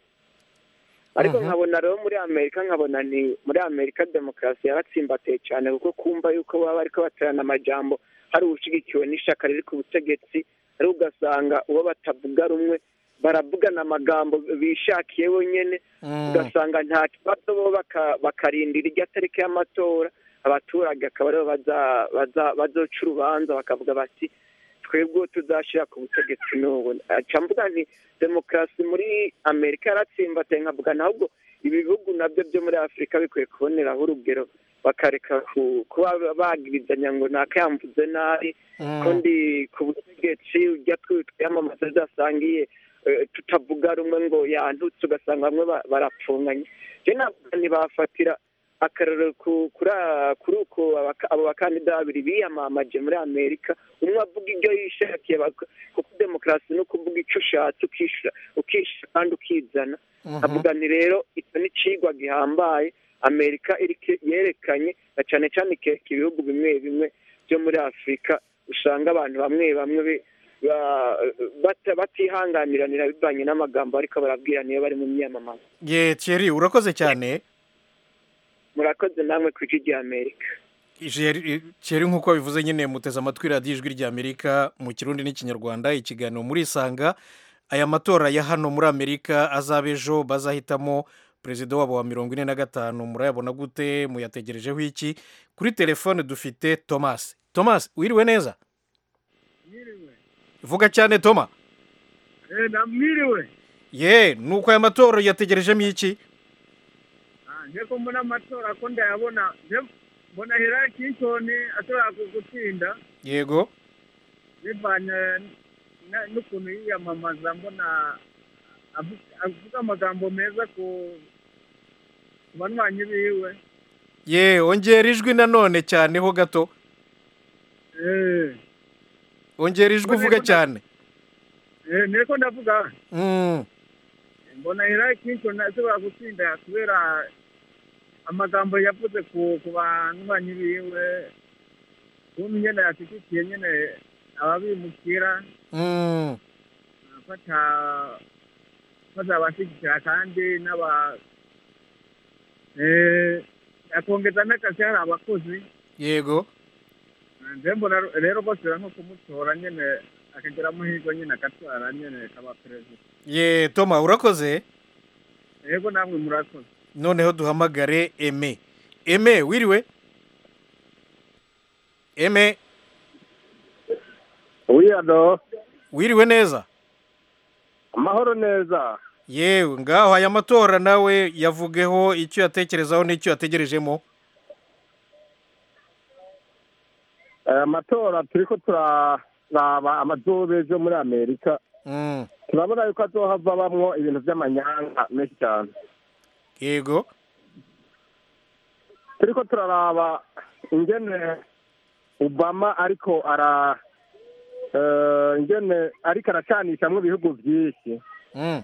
Ariko nkabona rero muri Amerika nkabona ni muri Amerika demokarasi yaratsimbataye cyane kuko kumva yuko baba bariko baterana amajambo hari ubushigikiwe n'ishaka riri ku butegetsi ari ugasanga uwo batavuga rumwe baravugana amagambo bishakiye bonyene ugasanga nta kibazo bo bakarindira irya tariki y'amatora abaturage akaba aribo bazoca urubanza bakavuga bati twebwe tuzashira ku butegetsi n'ubu mvuga nti demokarasi muri Amerika yaratsimbataye nkavuga ahubwo ibi bihugu nabyo byo muri Afurika bikwiye kuboneraho urugero bakareka kuba bagirizanya ngo nakayamvuze nabi kundi ku butegetsi ujya twiyamamaza tudasangiye tutavuga rumwe ngo yantutse ugasanga bamwe barapfunganye. Je navuga ntibafatira akarero kuri uko abo bakandida babiri biyamamaje muri Amerika umwe avuga ibyo yishakiye kuko demokarasi no kuvuga icyo ushatse ukishyura kandi ukizana. Avuga ni rero icyo ni icigwa gihambaye Amerika yerekanye na cyane cyane ikeka ibihugu bimwe bimwe byo muri Afurika usanga abantu bamwe bamwe batihanganiranira bivanye n'amagambo ariko barabwira niyo bari mu myamamazo. Ye Thierry urakoze cyane. Murakoze namwe ku ijwi rya Amerika. Thierry nk'uko bivuze nyine muteze amatwi radiyo ijwi rya Amerika mu Kirundi n'Ikinyarwanda ikiganiro muri Isanga. Aya matora ya hano muri Amerika azaba ejo bazahitamo perezida wabo wa mirongo ine na gatanu murayabona gute muyategerejeho iki? Kuri telefone dufite Thomas. Thomas wiriwe neza? vuga cyane Toma. Eh, namwiriwe. Ye, nuko aya matora yategerejemo iki? Ah, ndeko mbona amatora ko ndayabona. Mbona Hillary Clinton ashobora gutsinda. Yego. Bivanye n'ukuntu yiyamamaza mbona avuga amagambo meza ku banywanyi biwe. Ye, ongera ijwi nanone cyane ho gato. Eh. Ongera ijwi uvuga cyane. Eh, niko ndavuga. Mm. Mbona Hillary Clinton ashobora gutsinda kubera amagambo yavuze ku ku banywanyi biwe. Kumwe nyene yashyigikiye nyene ababimukira. Mm. Afata bazabashyigikira kandi n'aba eh akongeza n'akazi hari abakozi. Yego. Mbona rero bose nko kumutora nyene akagera amahirwe nyene akatwara nyene kaba perezida. Ye, Toma urakoze? Yego namwe murakoze. Noneho duhamagare Eme. Eme wiriwe? Eme. Uyado. Wiriwe neza? Amahoro neza. Yewe, ngaho aya matora nawe yavugeho icyo yatekerezaho n'icyo yategerejemo. Aya matora turiko turaraba amazobejo muri Amerika. Mm. Turabona yuko azohava bamwo ibintu by'amanyanga menshi cyane. Yego. Turiko turaraba ingene Obama ariko ara eh ingene ariko aracanishamwe ibihugu byinshi. Mm.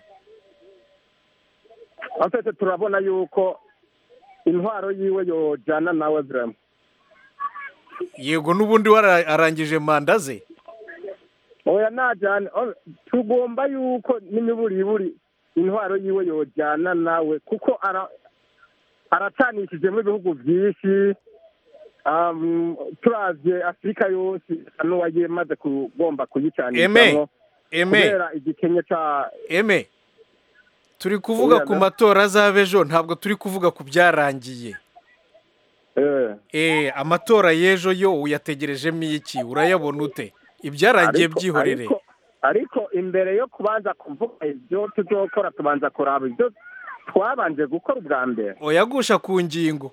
Afite turabona yuko intwaro yiwe yojana nawe vraiment. Yego nubundi wararangije manda ze. Oya najana tugomba yuko n'imiburiburi intwaro yiwe yojana nawe kuko ara aracanishije mu bihugu byinshi. Um turavye Afrika yose n'uwagiye maze kugomba kuyicanisha. Eme. Eme. Kubera igikenye ca Eme. Turi kuvuga ku matora z'abejo ntabwo turi kuvuga ku byarangiye. Eh. Eh, amatora y'ejo yo uyategerejemo iki? Urayabona ute? Ibyarangiye byihorere. Ariko, ariko imbere yo kubanza kuvuga ibyo tuzokora tubanza kuraba ibyo twabanje gukora ubwa mbere. Oyagusha ku ngingo.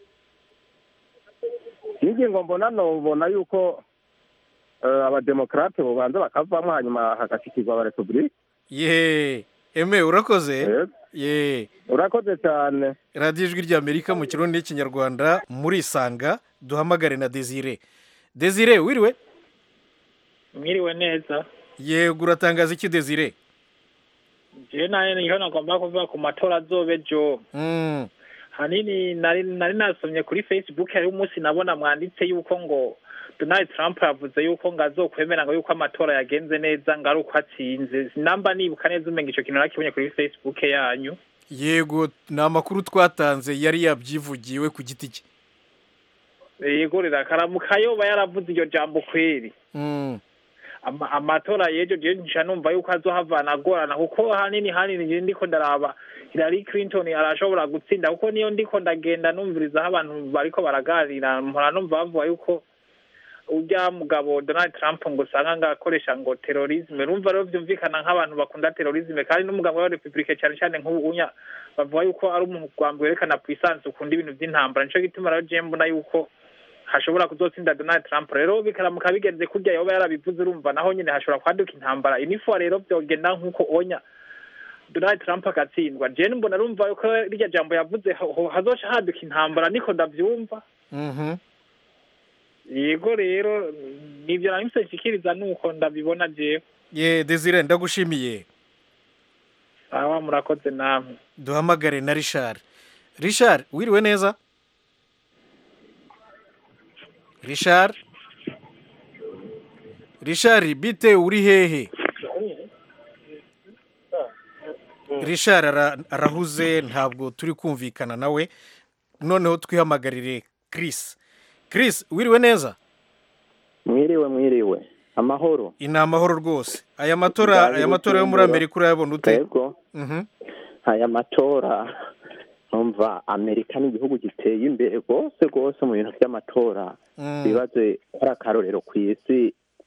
Ingingo mbona no ubona yuko uh, abademokrate bobanza bakavamo hanyuma hagashikirwa aba republika. Ye, Eme urakoze? Ye. Urakoze cyane. Radio Ijwi ry'Amerika mu kirundi n'ikinyarwanda muri Sanga duhamagare na Desire. Desire wiriwe? Mwiriwe neza. Yego uratangaza iki Desire? Je naye niho nagomba kuvuga ku matora azobejo. Mm. Hanini nari nari nasomye kuri Facebook hari umunsi nabona mwanditse yuko ngo Donald Trump yavuze yuko ngazokwemera ngo yuko amatora yagenze neza ngaruko atsinze. Namba nibuka neza umenga ico kintu nakibonye kuri Facebook yanyu. Yego na makuru twatanze yari yabyivugiwe ku giti cye. Yego rirakaramuka yoba yaravuze iryo jambo kweri. Mm. Ama, amatora yejo je nca numva yuko azohavana agorana kuko hanini hanini ndiko ndaraba Hillary Clinton arashobora gutsinda kuko niyo ndiko ndagenda numviriza abantu bariko baragarira mpora numva bavuga yuko ujya mugabo Donald Trump ngo sanga ngakoresha ngo terrorisme rumva rero byumvikana nk'abantu bakunda terrorisme kandi n'umugabo wa Republique cyane cyane nk'ubunya bavuga yuko ari umuntu gwambwe werekana puissance ukunda ibintu by'intambara nico gituma rero je mbona yuko hashobora kuzotsinda Donald Trump rero bikaramuka bigenze kurya yoba yarabivuze urumva naho nyine hashobora kwaduka intambara inifo rero byogenda nkuko onya Donald Trump akatsindwa je mbona rumva yuko irya jambo yavuze hazosha haduka intambara niko ndavyumva. Mhm. Yego rero nivyo narimse nshikiriza nuko ndabibona je. Ye Desire ndagushimiye. Sawa murakoze namwe. Duhamagare na Richard. Richard wiriwe neza? Richard Richard bite uri hehe? Richard arahuze ntabwo turi kumvikana nawe noneho twihamagarire Chris. Chris wiriwe neza? Mwiriwe mwiriwe amahoro. Ina amahoro rwose. Aya matora aya matora yo muri Amerika urayabona ute? Yego. Mhm. Aya matora umva Amerika ni igihugu giteye imbere rwose rwose mu bintu by'amatora. Bibaze ari akarorero ku isi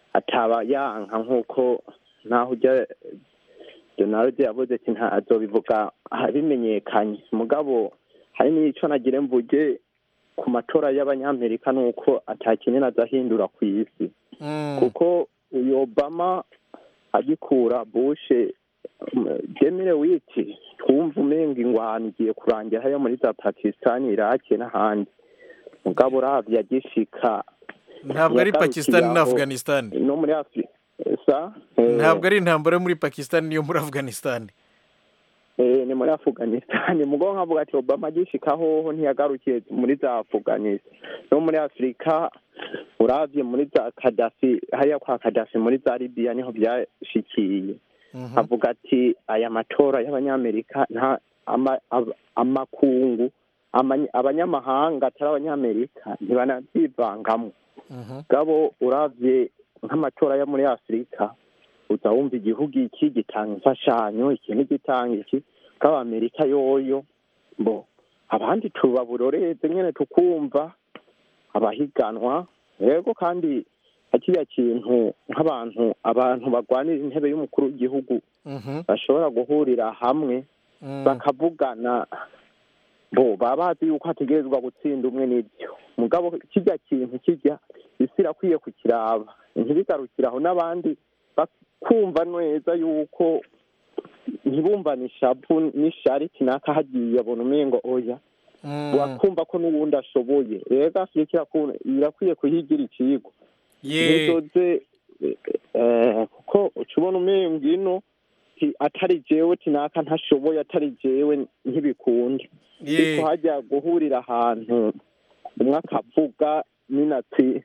ataba yanka nk'uko naho ujya Donald yavuze ati nta azobivuga bimenyekanye mugabo hari n'icyo nagire mvuge ku matora y'abanyamerika nuko atakinye nazahindura ku isi kuko uyu Obama agikura Bush demire wiki twumva umenga ingwano igiye kurangira hariya muri za Pakistan Iraq n'ahandi mugabo uravye agishika ntabwo ari Pakistan na Afghanistan no muri Afrika sa ntabwo ari intambara muri Pakistan niyo muri Afghanistan eh ni muri Afghanistan mugo nkavuga ati Obama agishika hoho ntiyagarukiye muri za Afghanistan no muri Afrika uravye muri za Gaddafi hariya kwa Gaddafi muri za Libya niho byashikiye avuga ati aya matora y'abanyamerika nta amakungu abanyamahanga atari abanyamerika ntibanabyivangamo gabo uravye nk'amatora yo muri Afrika uzawumva igihugu iki gitanga imfashanyo ikintu gitanga iki k'abamerika yoyo bo abandi tubaburoreze nyene tukumva abahiganwa yego kandi akiriya kintu nk'abantu abantu bagwanira intebe y'umukuru w'igihugu bashobora guhurira hamwe bakavugana bo babazi yuko hategerezwa gutsinda umwe n'ibyo mugabo kijya kintu kijya isi irakwiye kukiraba ntibigarukiraho n'abandi bakumva neza yuko ntibumvane ishavu n'ishariti naka hagiye abona umengo oya wakumva ko n'ubundi ashoboye rero Afurika irakwiye kuhigira ikigo ntizoze kuko ucubona umengo ino atari jewe tinaka ntashoboye atari jewe ntibikunda ariko hajya guhurira ahantu umwe akavuga ninati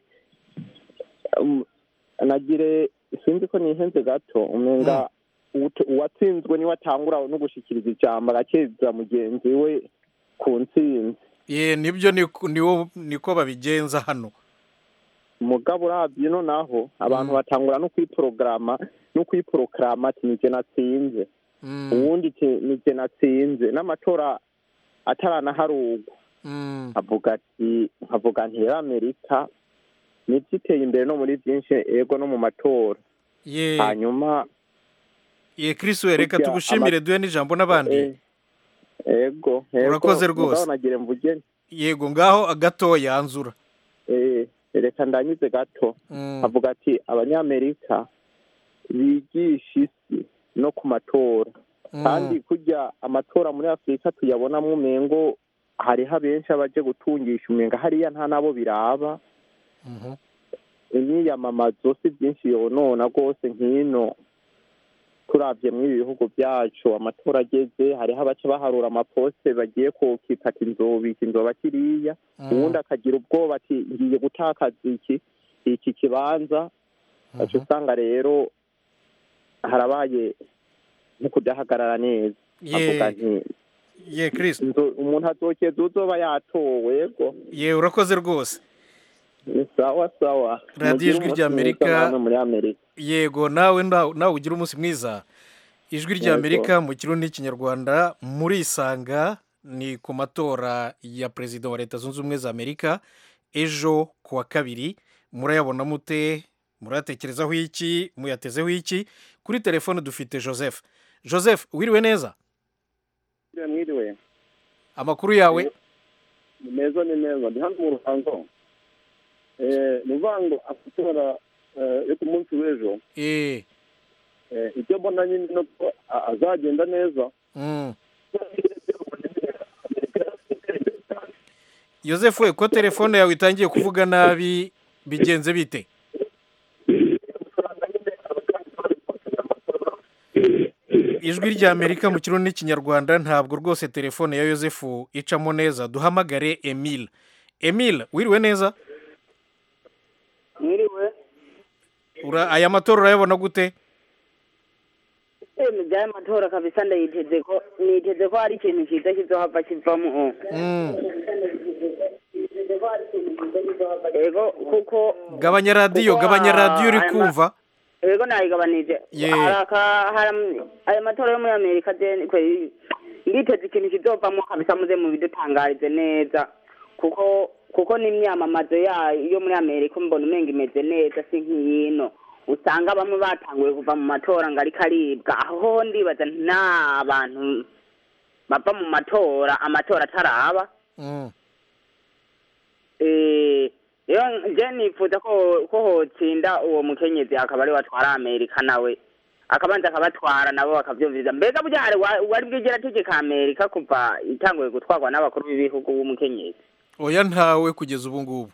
nagire sinzi ko nihenze gato umenga uwatsinzwe niwe atangura no gushikiriza ijambo agakeza mugenzi we ku ntsinzi ye nibyo niwo niko babigenza hano mugabo uravye no naho abantu batangura no kwiprograma no kwiprograma ati nije natsinze uwundi nije natsinze n'amatora ataranaharugwa avuga ati nkavuga nti Amerika nititeye imbere no muri byinshi ego no mu matora hanyuma ye Chris wereka tugushimire duhe n'ijambo n'abandi ego urakoze rwose nagire mvuge yego ngaho agatoya anzura eh reka ndanyize gato avuga ati abanyamerika bigisha isi no ku matora kandi kujya amatora muri Afrika tuyabonamo umengo hariho abenshi abaje gutungisha umenga hariya nta nabo biraba imyiyamamazo si byinshi yonona rwose nk'ino turavye mw'ibi bihugu byacu amatora ageze hariho abaca baharura amaposte bagiye kukikata inzobika inzoba kiriya ubundi akagira ubwoba ati ngiye gutakaza iki iki kibanza aca usanga rero harabaye nko kudahagarara neza avuga nti ye Chris umuntu azokeza uzoba yatowe yego ye urakoze rwose ni sawa sawa radiyo ijwi ry'Amerika yego nawe nawe ugira umunsi mwiza ijwi ry'Amerika mu kirundi n'ikinyarwanda muri isanga ni ku matora ya perezida wa leta zunze ubumwe za Amerika ejo ku wa kabiri murayabona mute muratekerezaho iki muyatezeho iki kuri telefone dufite Joseph Joseph wiriwe neza mwiriwe amakuru yawe ni meza ni meza ndi hano mu ruhango ni vango afutora yo ku munsi w'ejo ibyo mbona nyine no azagenda neza Joseph we ko telefone yawe itangiye kuvuga nabi bigenze bite ijwi ry'Amerika mu kirundi n'ikinyarwanda ntabwo rwose telefone ya Joseph icamo neza duhamagare Emile Emile wiriwe neza mwiriwe ura aya matora urayabona gute eh byaya matora kabisa ndayiteze ko niteze ko ari ikintu kiza kizohava kivamo ego kuko gabanya radio gabanya radio uri kumva ego nayigabanije haraka aya matora yo muri Amerika de nditeze ikintu kizovamo kabisa muze mu bidutangarize neza kuko kuko n'imyamamazo yayo yo muri Amerika mbona umenga imeze neza si nk'iyino usanga bamwe batanguye kuva mu matora ngo ariko aribwa aho ndibaza nta bantu bava mu matora amatora ataraba rero njye nifuza ko ko hotsinda uwo mukenyezi akaba ari watwara Amerika nawe akabanza akabatwara nabo bakavyumviriza mbega burya hari wari bwigera tegeka Amerika kuva itanguye gutwarwa n'abakuru b'ibihugu w'umukenyezi oya ntawe kugeza ubu ngubu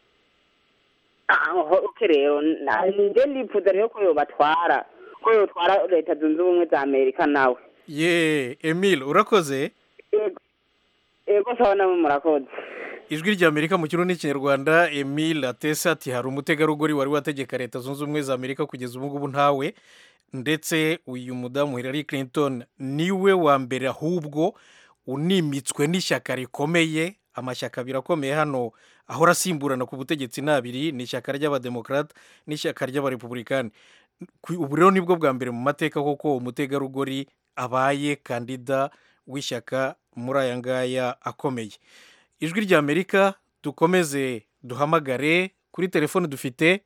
aho rero njye nifuza rero ko yobatwara ko yotwara leta zunze ubumwe za Amerika nawe ye Emile urakoze ego sawa namwe murakoze ijwi ry'Amerika mu kirundi n'ikinyarwanda Emile Atesa ati hari umutegarugori wari wategeka leta zunze ubumwe za Amerika kugeza ubu ngubu ntawe ndetse uyu mudamu Hillary Clinton niwe wa mbere ahubwo unimitswe n'ishyaka rikomeye amashyaka birakomeye hano ahora asimburana ku butegetsi nabiri ni ishyaka ry'abademokrate n'ishyaka ry'abarepublikani ubu rero nibwo bwa mbere mu mateka koko umutegarugori abaye kandida w'ishyaka muri aya ngaya akomeye ijwi ry'Amerika dukomeze duhamagare kuri telefone dufite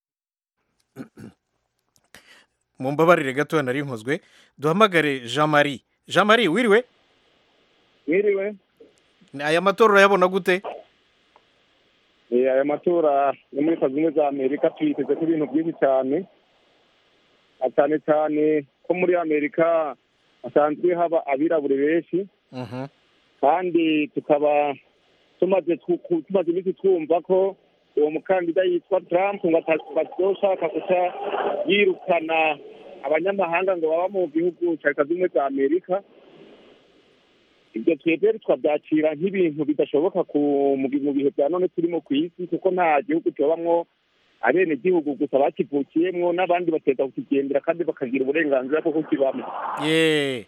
mu mbabarire gato nari nkozwe duhamagare Jean Marie Jean Marie wiriwe wiriwe aya matora urayabona gute aya matora yo muri Zunze Ubumwe za Amerika tuyiteze ko ibintu byinshi cyane cyane cyane ko muri Amerika hasanzwe haba abirabure benshi kandi tukaba tumaze tumaze iminsi twumva ko uwo mukandida yitwa Trump ngo atazoshaka guca yirukana abanyamahanga ngo baba mu gihugu cya Zunze Ubumwe za Amerika ibyo twebwe twabyakira nk'ibintu bidashoboka mu bihe bya none turimo ku isi kuko nta gihugu cyobamwo abene gihugu gusa bakivukiyemwo n'abandi bateza kukigendera kandi bakagira uburenganzira bwo kukibamo ye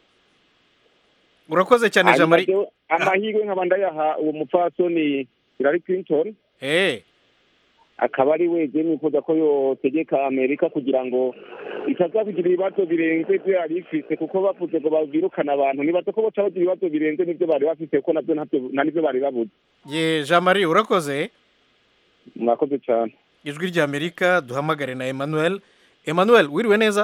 urakoze cyane Jean Marie amahirwe nkaba ndayaha uwo mupfasoni Hillary Clinton eh akaba ari weje nifuza ko yotegeka Amerika kugira ngo itazabigira ibibazo birenze byo yari ifise kuko bavuze ngo babirukana abantu nibaza ko boca bagira ibibazo birenze n'ibyo bari bafite kuko nabyo nta n'ibyo bari babuze ye Jean Marie urakoze mwakoze cyane ijwi ry'Amerika duhamagare na Emmanuel Emmanuel wiriwe neza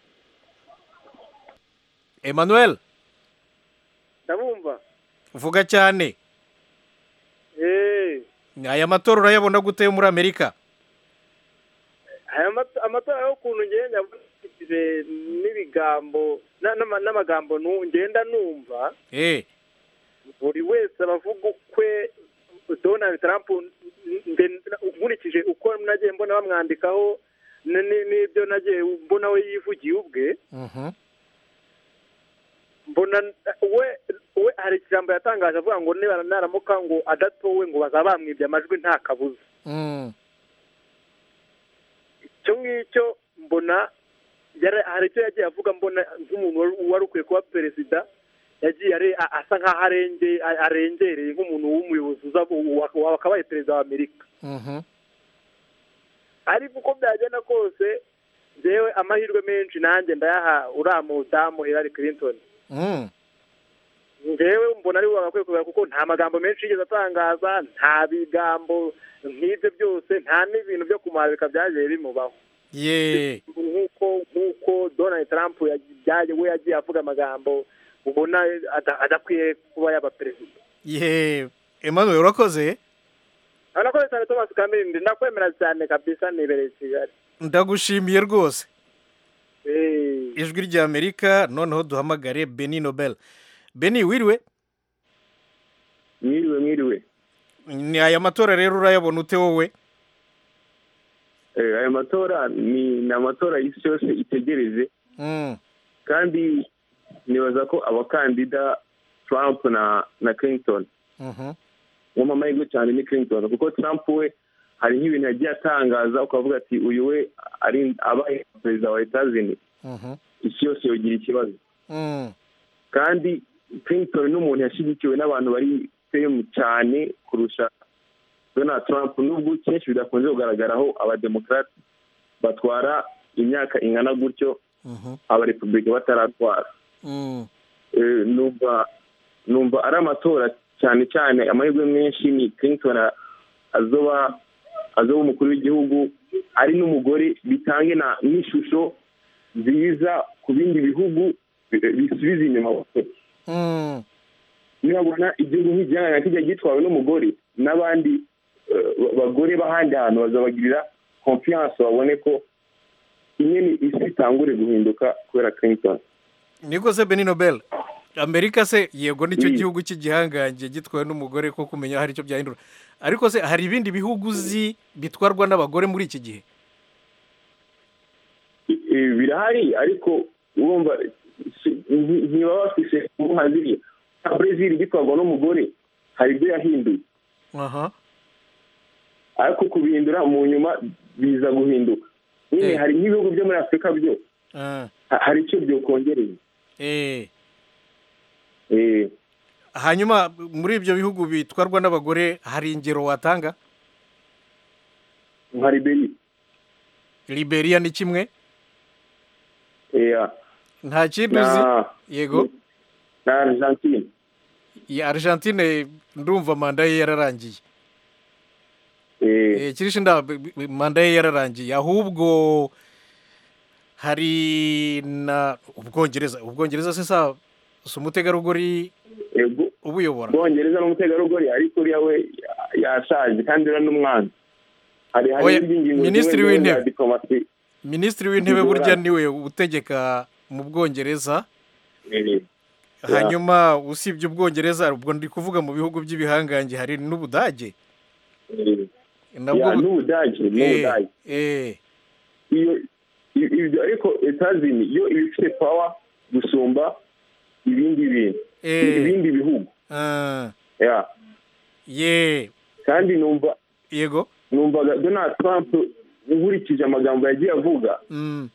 Emmanuel ndabumva vuga cyane eh aya matora urayabona gute muri Amerika aya amatora yo kuntu ngenda bufitire n'ibigambo n'amagambo ngenda numva eh buri wese abavuga ukwe Donald Trump nkurikije uko nagiye mbona bamwandikaho n'ibyo nagiye mbona we yivugiye ubwe mbona we we hari ijambo yatangaje avuga ngo niba naramuka ngo adatowe ngo bazaba bamwibye amajwi nta kabuza icyo ngicyo mbona hari icyo yagiye avuga mbona nk'umuntu wari ukwiye kuba perezida yagiye asa nk'aho arengereye nk'umuntu w'umuyobozi wakabaye perezida wa Amerika ariko uko byagenda kose njyewe amahirwe menshi nanjye ndayaha uriya mudamu Hillary Clinton njyewe mbona ari we wagakwiye kubera kuko nta magambo menshi yigeze atangaza nta bigambo nk'ibyo byose nta n'ibintu byo kumuharabika byagiye bimubaho ye nk'uko nk'uko Donald Trump we yagiye avuga amagambo ubona adakwiye kuba yaba perezida ye Emmanuel urakoze urakoze cyane Thomas Kamirindi ndakwemera cyane kabisa nibereye Kigali ndagushimiye rwose ijwi ry'Amerika noneho duhamagare Beni Nobel Beni wiriwe mwiriwe mwiriwe ni aya matora rero urayabona ute wowe aya matora ni amatora y'isi yose itegereje kandi nibaza ko abakandida Trump na na Clinton uwo amahirwe cyane ni Clinton kuko Trump we hari nk'ibintu yagiye atangaza ukavuga ati uyu we ari abaye perezida wa Etazini isi yose yogira ikibazo kandi Clinton n'umuntu yashyigikiwe n'abantu bari femu cyane kurusha Donald Trump nubwo kenshi bidakunze kugaragaraho abademokrate batwara imyaka ingana gutyo abarepublika bataratwara numva numva ari amatora cyane cyane amahirwe menshi ni Clinton azoba azoba umukuru w'igihugu ari n'umugore bitange na n'ishusho nziza ku bindi bihugu bisubiza inyuma abasore nibabona igihugu nk'igihangana kijya gitwawe n'umugore n'abandi bagore b'ahandi hantu bazabagirira confiance babone ko inyene isi itangure guhinduka kubera Clinton. Niko se Benny Nobel Amerika se yego nicyo gihugu cy'igihangange gitwawe n'umugore ko kumenya hari icyo byahindura, ariko se hari ibindi bihugu zi bitwarwa n'abagore muri iki gihe? Birahari, ariko urumva ntibaba bafise umuhanziriya nka Brazil gitwarwa n'umugore hari ibyo yahinduye, aha ariko kubihindura mu nyuma biza guhinduka nyine. Hari nk'ibihugu byo muri Afurika byo hari icyo byokongereye. Eh. Eh. Hanyuma muri ibyo bihugu bitwarwa n'abagore hari ingero watanga? Nka Liberia. Liberia ni kimwe? Yeah. Nta kindi uzi? Yego. Na Argentine. Ya Argentine ndumva manda ye yararangiye. Eh, kirishi nda manda ye yararangiye, ahubwo hari na Ubwongereza. Ubwongereza se sa umutegarugori ubuyobora. Ubwongereza n'umutegarugori ariko uriya we yashaje kandi ura n'umwana. Hari hari Minisitiri w'Intebe. Minisitiri w'Intebe burya niwe utegeka mu Bwongereza. Hanyuma usibye Ubwongereza ubwo ndi kuvuga mu bihugu by'ibihangange hari n'Ubudage. Nabwo n'Ubudage, n'Ubudage. Eh. Iyo ibyo ariko etazini iyo ibifite power gusumba ibindi bintu. Ibindi bihugu. Ah. Yeah. Ye. Kandi numva yego. Numva Donald Trump nkurikije amagambo yagiye avuga. Mm.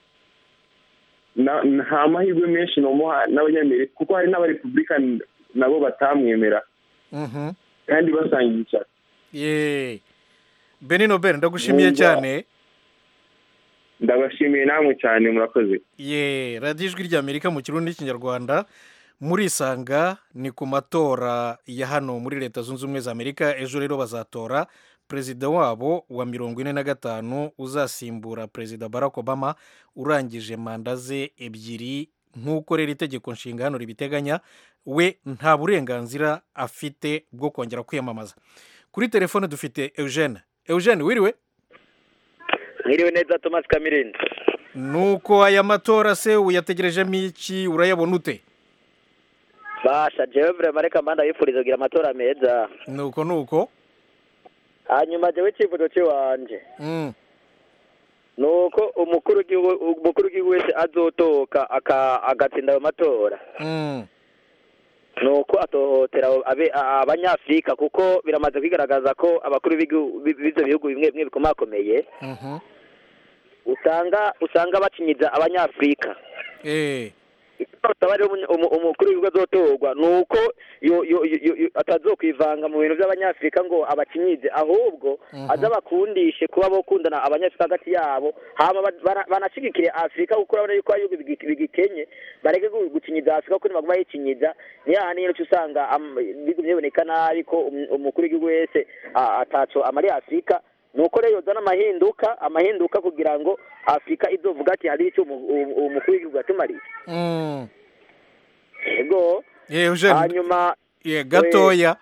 Na nta mahirwe menshi nomuha n'abanyamerika kuko hari n'abarepublican nabo batamwemera. Mhm. Kandi basangisha. Ye. Benny Nobel ndagushimiye cyane. Ndabashimiye namwe cyane murakoze. Ye, Radio Ijwi ry'Amerika mu Kirundi n'Ikinyarwanda muri Sanga ni ku matora ya hano muri Leta Zunze Ubumwe za Amerika. Ejo rero bazatora perezida wabo wa mirongo ine na gatanu uzasimbura perezida Barack Obama urangije manda ze ebyiri nk'uko rero itegeko nshinga hano ribiteganya. We nta burenganzira afite bwo kongera kwiyamamaza. Kuri telefone dufite Eugene. Eugene wiriwe? Mwiriwe neza Thomas Kamirindi. Nuko aya matora se uyategerejemo iki, urayabona ute? Basha jewe vraiment reka manda yifuriza kugira amatora meza. Nuko nuko. Hanyuma jewe kivudo cyo wanje. Mm. Nuko umukuru umukuru giwe wese azotoka aka agatsinda ayo matora. Mm. Nuko atohotera abe abanyafrika kuko biramaze kwigaragaza ko abakuru b'ibyo bihugu bimwe bimwe bikomakomeye. Mhm. Usanga usanga bacinyiza abanyafrika. Eh. Tabari umukuru w'ibigo zotorwa nuko atazokwivanga mu bintu by'abanyafrika ngo abakinyize, ahubwo aza bakundishe kuba bo kundana abanyafrika hagati yabo, hama banashigikire Afrika kuko urabona yuko ayo bigikenye bareke gukinyiza Afrika kuko nibaguma yikinyiza. Ni ahani rero usanga bigumye biboneka nabi ko umukuru w'igihugu wese ataco amari Afrika. Nuko rero yozana amahinduka amahinduka kugira ngo Afrika izovuga ati hari icyo umukuru w'igihugu yatumariye. Mm. Ego. Ye Eugene. Hanyuma ye gatoya.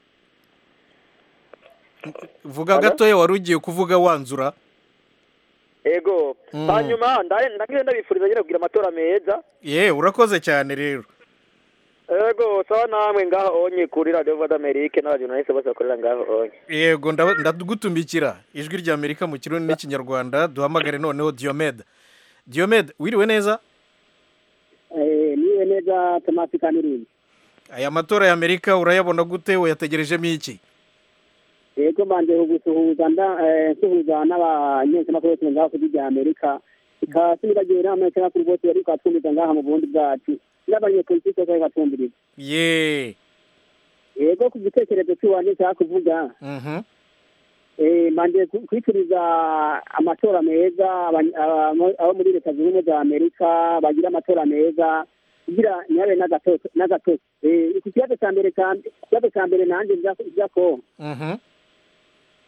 Vuga gatoya warugiye kuvuga wanzura. Ego. Hanyuma ndare ndagiye ndabifuriza nyine kugira amatora meza. Ye urakoze cyane rero. Ego sawa namwe ngaho onye kuri Radio Voix d'Amerique n'abajournaliste bose bakorera ngaho onye. Yego ndagutumikira Ijwi ry'Amerika mu Kirundi n'Ikinyarwanda. Duhamagare noneho Diomede. Diomede wiriwe neza? Eh niwe neza Thomas Kamirindi. Aya matora ya Amerika urayabona gute, uyategerejemo iki? Yego manje gusuhuza nda suhuza n'abanyense makuru ngaho kuri rya Amerika. Ikasubiragera Amerika kuri bose ariko atwumva ngaha mu Burundi bwacu. Nabanye politike kwa gatumbiriza. Ye. Yego ku gitekerezo cy'uwanje cyakuvuga. Mhm. Eh manje kwituriza amatora meza abo muri Leta Zunze Ubumwe za Amerika bagira amatora meza kugira nyabe n'agatoto n'agatoto. Eh ikibazo cya mbere kandi ikibazo cya mbere nanje byako. Mhm.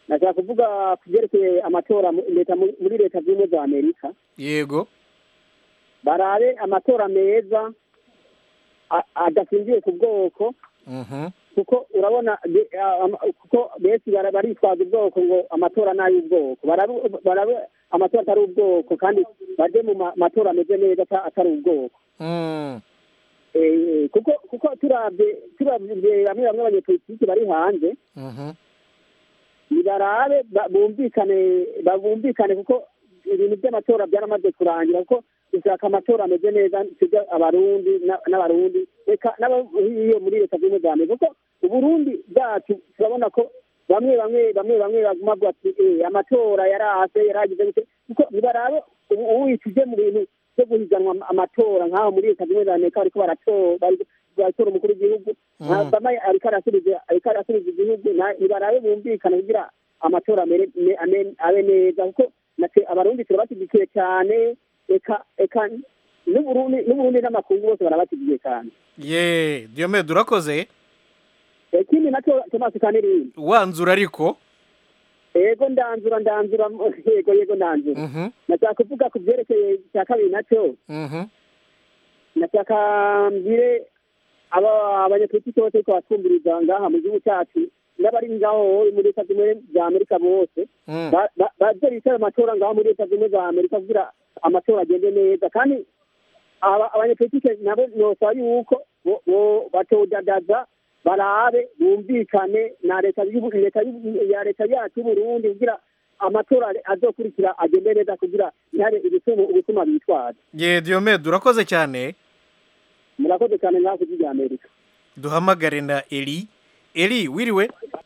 nashaka kuvuga ku byerekeye amatora mu- leta mu- muri leta zunze ubumwe za amerika yego barabe amatora meza a- adafungiye ku bwoko Mhm. kuko urabona be- a- ama- kuko benshi bara- baritwaza ubwoko ngo amatora ni ay'ubwoko barabe barabe amatora atari ubwoko kandi baje mu ma- matora ameze neza ata- atari ubwoko Mm. Eh, kuko kuko turabye turabye bamwe bamwe abanyepolitiki bari hanze Mhm. nibarabe ba- bumvikane babumvikane kuko ibintu by'amatora byaramaze kurangira kuko dushaka amatora ameze neza tujya abarundi na- n'abarundi reka n'abahiyo muri leta zunze ubumwe za amerika kuko uburundi bwacu turabona ko bamwe bamwe bamwe bamwe baguma bavuga ati eh, amatora yarahase yaragize gute kuko nibarabe ubu uwitije mu bintu byo guhiganwa ama- amatora nk'aho muri leta zunze ubumwe za amerika bariko baratora bari- baratora umukuru w'igihugu nta bamwe ariko arasubiza ariko arasubiza igihugu na- nibarabe bumvikane kugira amatora amere- me- ame- abe neza kuko natwe abarundi turabashyigikiye cyane eka eka n'uburundi n'uburundi n'amakungu bose barabashyigikiye cyane ye Diomede urakoze ikindi nacyo tomasi kanirindi wanzura ariko yego ndanzura ndanzura yego yego ndanzura Mhm. nashaka kuvuga ku byerekeye cya kabiri nacyo Mhm. nashaka mbire aba abanyepolitiki bose ariko batwumviriza ngaha mu gihugu cyacu n'abari ngaho muri leta zimwe za amerika bose Mm. ba- ba- baze bicaye amatora ngaho muri leta zimwe za amerika kugira amatora agende neza kandi aba- abanyepolitike nabo nosaba yuko bo- bo- batodadaza barabe bumvikane na leta y'u- leta y'u- ya leta yacu y'uburundi kugira amatora azokurikira agende neza kugira ntihare ibituma ubutuma bitwaza ye Diomede urakoze cyane murakoze cyane ngaho ku gihugu amerika duhamagare na Eli Eli wiriwe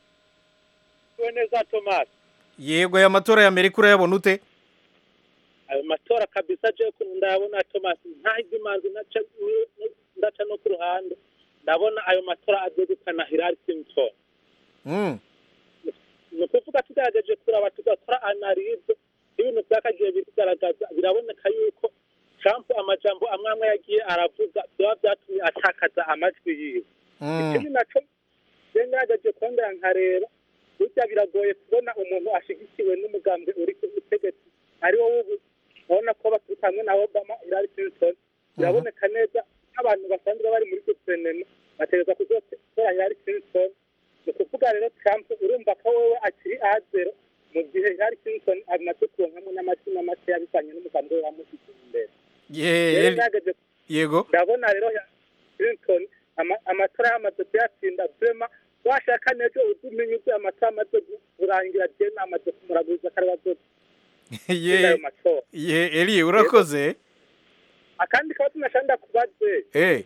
we neza Thomas yego aya matora ya Amerika urayabona ute ayo matora kabisa je ko ndabona Thomas nta imanzi naca ndaca no ku ruhande ndabona ayo matora azegukana Hillary Clinton Mm. ni ukuvuga tugerageje kuraba tugakora analize ibintu byakagiye bigaragaza biraboneka yuko Trump amajambo amwe amwe yagiye aravuga byaba byatumye atakaza amajwi yiwe ikindi nacyo ngerageje kongera nkareba burya biragoye kubona umuntu ashyigikiwe n'umugambwe uri ku butegetsi ari wo ubu urabona ko baturuka hamwe na Obama Hillary Clinton biraboneka neza nk'abantu basanzwe bari muri guverinoma bategereza kuzotora Hillary Clinton ni ukuvuga rero Trump urumva ko wowe akiri azero mu gihe Hillary Clinton amaze kuronkamo n'amajwi n'amake yabivanye n'umugambwe we wamushyigikiye imbere ye rero Eli nageze yego ndabona rero ya Clinton ama- amatora yamaze kuyatsinda vrema washaka nejo uzumenye ibyo amatora amaze kurangira je namaze kumuraguza karabazo ye ayo matora ye Eli urakoze akandi kabazo nashanda kubaze eh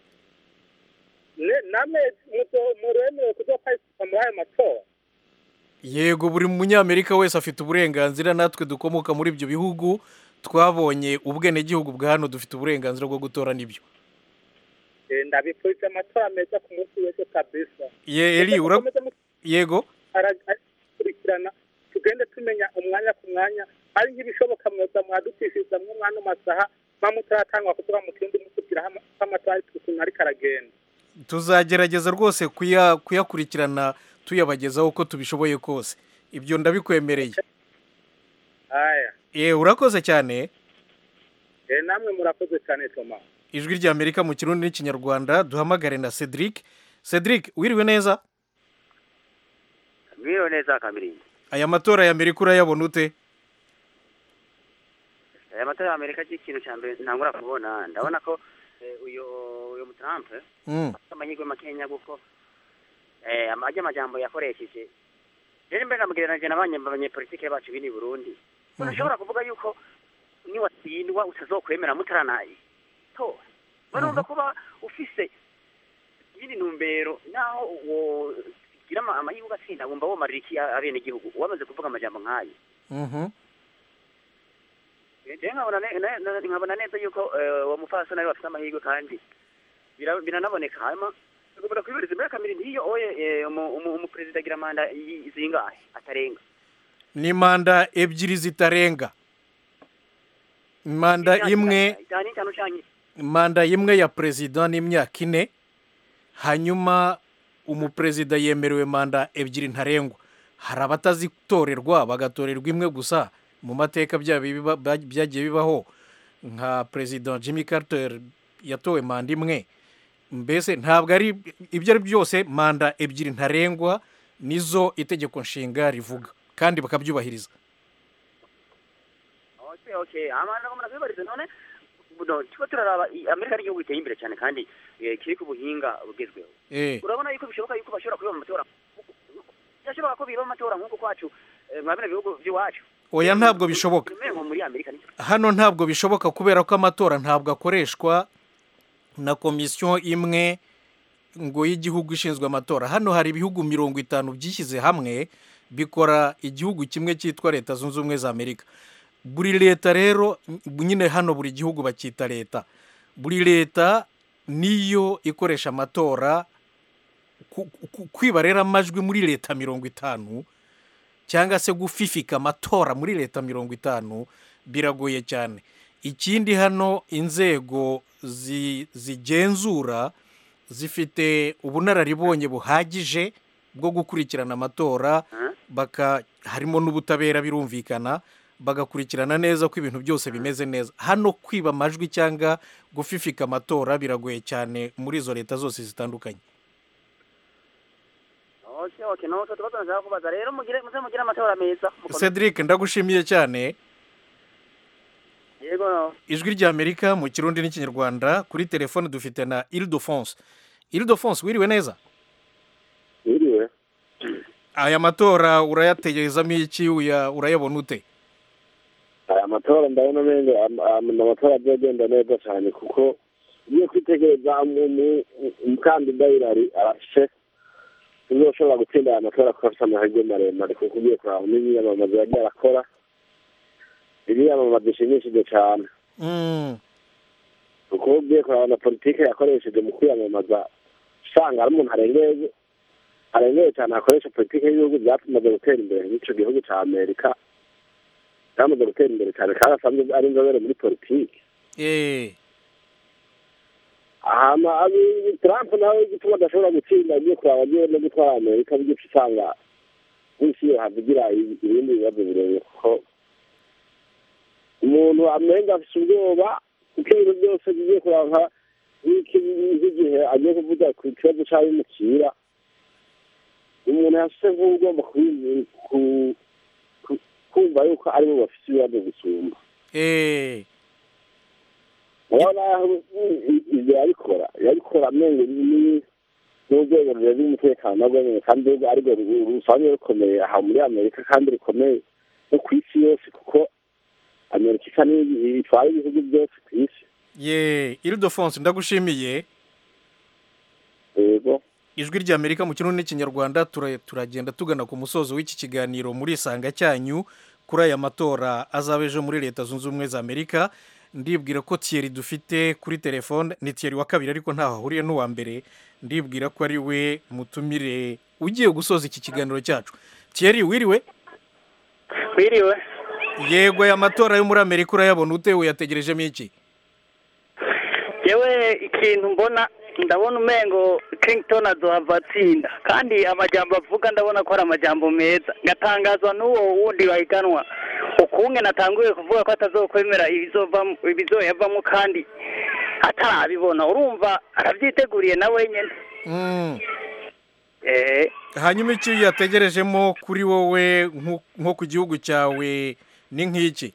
ne- namwe muzo- muremewe kuzokwayisuka muri ayo matora yego buri munyamerika wese afite uburenganzira natwe dukomoka muri ibyo bihugu twabonye ubwenegihugu bwa hano dufite uburenganzira bwo gutora n'ibyo Eh, ndabifurije amatora meza ku munsi w'ejo kabisa ye Eli ura Mukomeze mu- yego ara- arakurikirana tugende tumenya umwanya ku mwanya hari nk'ibishoboka mwoza mwadutishiriza mu mwana masaha mpamvu utaratangwa kuvuga mu kindi mutubwira aho amatora ari ukuntu ariko aragenda tuzagerageza rwose kuya kuyakurikirana tuyabagezaho uko tubishoboye kose ibyo ndabikwemereye aya ye urakoze cyane eh namwe murakoze cyane Thomas ijwi rya Amerika mu kirundi n'ikinyarwanda duhamagare na Cedric Cedric wiriwe neza Mwiriwe neza Kamirinda. aya matora ya Amerika urayabona ute Aya matora ya Amerika cy'ikintu cya mbere ntangura kubona ndabona ko eh, uyu uyu Trump Mm. amanyigwe makenya guko eh amajya amajambo yakoresheje. Rero mbere namugereranyije n'abanye abanyepolitike bacu bini Burundi. Urashobora kuvuga yuko ni watsindwa utazokwemera mutaranaye. To. Barumva kuba ufise yindi ntumbero naho wo gira amanyigwe ugatsinda wumva wo mariki abene igihugu wamaze kuvuga amajambo nk'ayo. Mhm. Je nkabona ne- ne- nkabona neza yuko eh, uwo mufasoni ari bafite amahirwe kandi bira- biranaboneka hanyuma tugomba kwibiriza imbere Kamirinda iyo oye eh, umu- umu- umuperezida agira manda yi- zingahe atarenga ni manda ebyiri zitarenga manda imwe itanu itanu canke manda imwe ya perezida n'imyaka ine hanyuma umuperezida yemerewe manda ebyiri ntarengwa hari abatazitorerwa bagatorerwa imwe gusa mu mateka byagiye bibaho nka perezida Jimmy Carter yatowe manda imwe mbese ntabwo ari ibyo ari byose manda ebyiri ntarengwa nizo itegeko nshinga rivuga kandi bakabyubahiriza. okay okay amanda komana kwibariza none buno cyo turaraba Amerika ari igihugu giteye imbere cyane kandi kiri ku buhinga bugezweho. Eh urabona yuko bishoboka yuko bashobora kubiba mu matora yashobora ko biba mu matora nk'uko kwacu mwabene bihugu by'iwacu. Oya ntabwo bishoboka hano ntabwo bishoboka kubera ko amatora ntabwo akoreshwa na komisiyo imwe ngo y'igihugu ishinzwe amatora. Hano hari ibihugu mirongo itanu byishyize hamwe bikora igihugu kimwe cyitwa Leta Zunze Ubumwe za Amerika. Buri leta rero nyine hano buri gihugu bacyita leta, buri leta niyo ikoresha amatora. Kwiba rero amajwi muri leta mirongo itanu cyangwa se gufifika amatora muri leta mirongo itanu biragoye cyane. Ikindi hano inzego zigenzura zifite ubunararibonye buhagije bwo gukurikirana amatora, baka harimo n'ubutabera birumvikana, bagakurikirana neza ko ibintu byose bimeze neza. Hano kwiba amajwi cyangwa gufifika amatora biragoye cyane muri izo leta zose zitandukanye. Okay okay no tubaza kubaza rero mugire muze mugire amatora meza. Cedric ndagushimiye cyane. Yego no. Ijwi rya Amerika mu Kirundi n'Ikinyarwanda kuri telefone dufite na Ildefonse. Ildefonse wiriwe neza? Wiriwe. Aya matora urayategerezamo iki uya urayabona ute? Aya matora ndabona mengo amatora agenda neza cyane kuko iyo kwitegereza umukandida Hillary arashe niyo ushobora gutsinda aya matora kuko afite amahirwe maremare kuko ugiye kuraba n'imyamamazo yagiye arakora imyamamazo ishimishije cyane kuko ugiye kuraba na politiki yakoresheje mu kwiyamamaza usanga ari umuntu arengeye arengeye cyane akoresha politiki y'ibihugu byatumaze gutera imbere n'icyo gihugu cya Amerika byamaze gutera imbere cyane kandi asanzwe ari inzobere muri politiki. Ahama abi Trump nawe gituma adashobora gutsinda agiye kuraba agiye no gutwara Amerika bigice usanga wisi havugira ibindi bibazo birenze kuko umuntu amenga afite ubwoba kuko ibintu byose bigiye kuraba nk'igihe agiye kuvuga ku kibazo cy'abimukira umuntu yashyize nk'ugomba kumva yuko aribo bafite ibibazo gusumba. ibyo yabikora yabikora amenyo n'urwego rureba umutekano rw'amenyo kandi ariko rusanzwe rukomeye aha muri Amerika kandi rukomeye no ku isi yose kuko Amerika isa n'itwara ibihugu byose ku isi. Ye Ildefonse ndagushimiye. Yego. Ijwi rya Amerika mu Kirundi n'Ikinyarwanda turagenda tugana ku musozo w'iki kiganiro muri Sanga cyanyu kuri aya matora azabeje muri Leta Zunze Ubumwe za Amerika. Ndibwira ko Thierry dufite kuri telefone ni Thierry wa kabiri ariko ntaho ahuriye n'uwa mbere. Ndibwira ko ari we mutumire ugiye gusoza iki kiganiro cyacu. Thierry wiriwe? Wiriwe. Yego ya matora yo muri Amerika urayabona ute uyategerejemo iki? Yewe ikintu mbona ndabona umengo Clinton azohava atsinda kandi amajambo avuga ndabona ko ari amajambo meza ngatangazwa n'uwo wundi wahiganwa ukunge natanguye kuvuga ko atazokwemera ibizova ibizoyavamo kandi atarabibona urumva arabyiteguriye na wenyine. Mm. Eh hanyuma icyo yategerejemo kuri wowe nko ku gihugu cyawe ni nk'iki?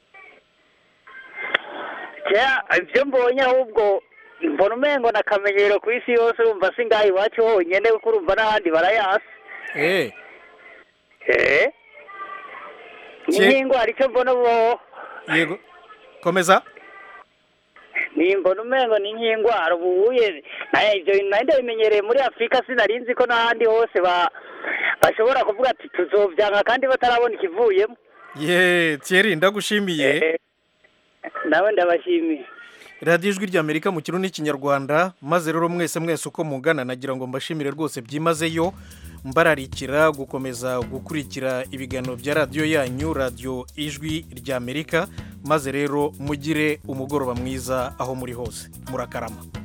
Ya ibyo mbonye ahubwo mbona umengo nakamenyero ku isi yose umva singayi wacu honyene kuko urumva n'ahandi barayasi. Eh Eh Ningo aricyo mbona bo. Yego. Komeza. Ni mbona umengo ni nk'ingwara ubuye naye ibyo nande bimenyereye muri Afrika sinarinzi ko n'ahandi hose ba bashobora kuvuga ati tuzovyanka kandi batarabona ikivuyemo. Ye Thierry ndagushimiye. Nawe ndabashimiye. Radio Ijwi rya Amerika mu Kirundi n'Ikinyarwanda maze rero mwese mwese uko mungana nagira ngo mbashimire rwose byimazeyo mbararikira gukomeza gukurikira ibiganiro bya radio yanyu Radio Ijwi rya Amerika maze rero mugire umugoroba mwiza aho muri hose murakarama.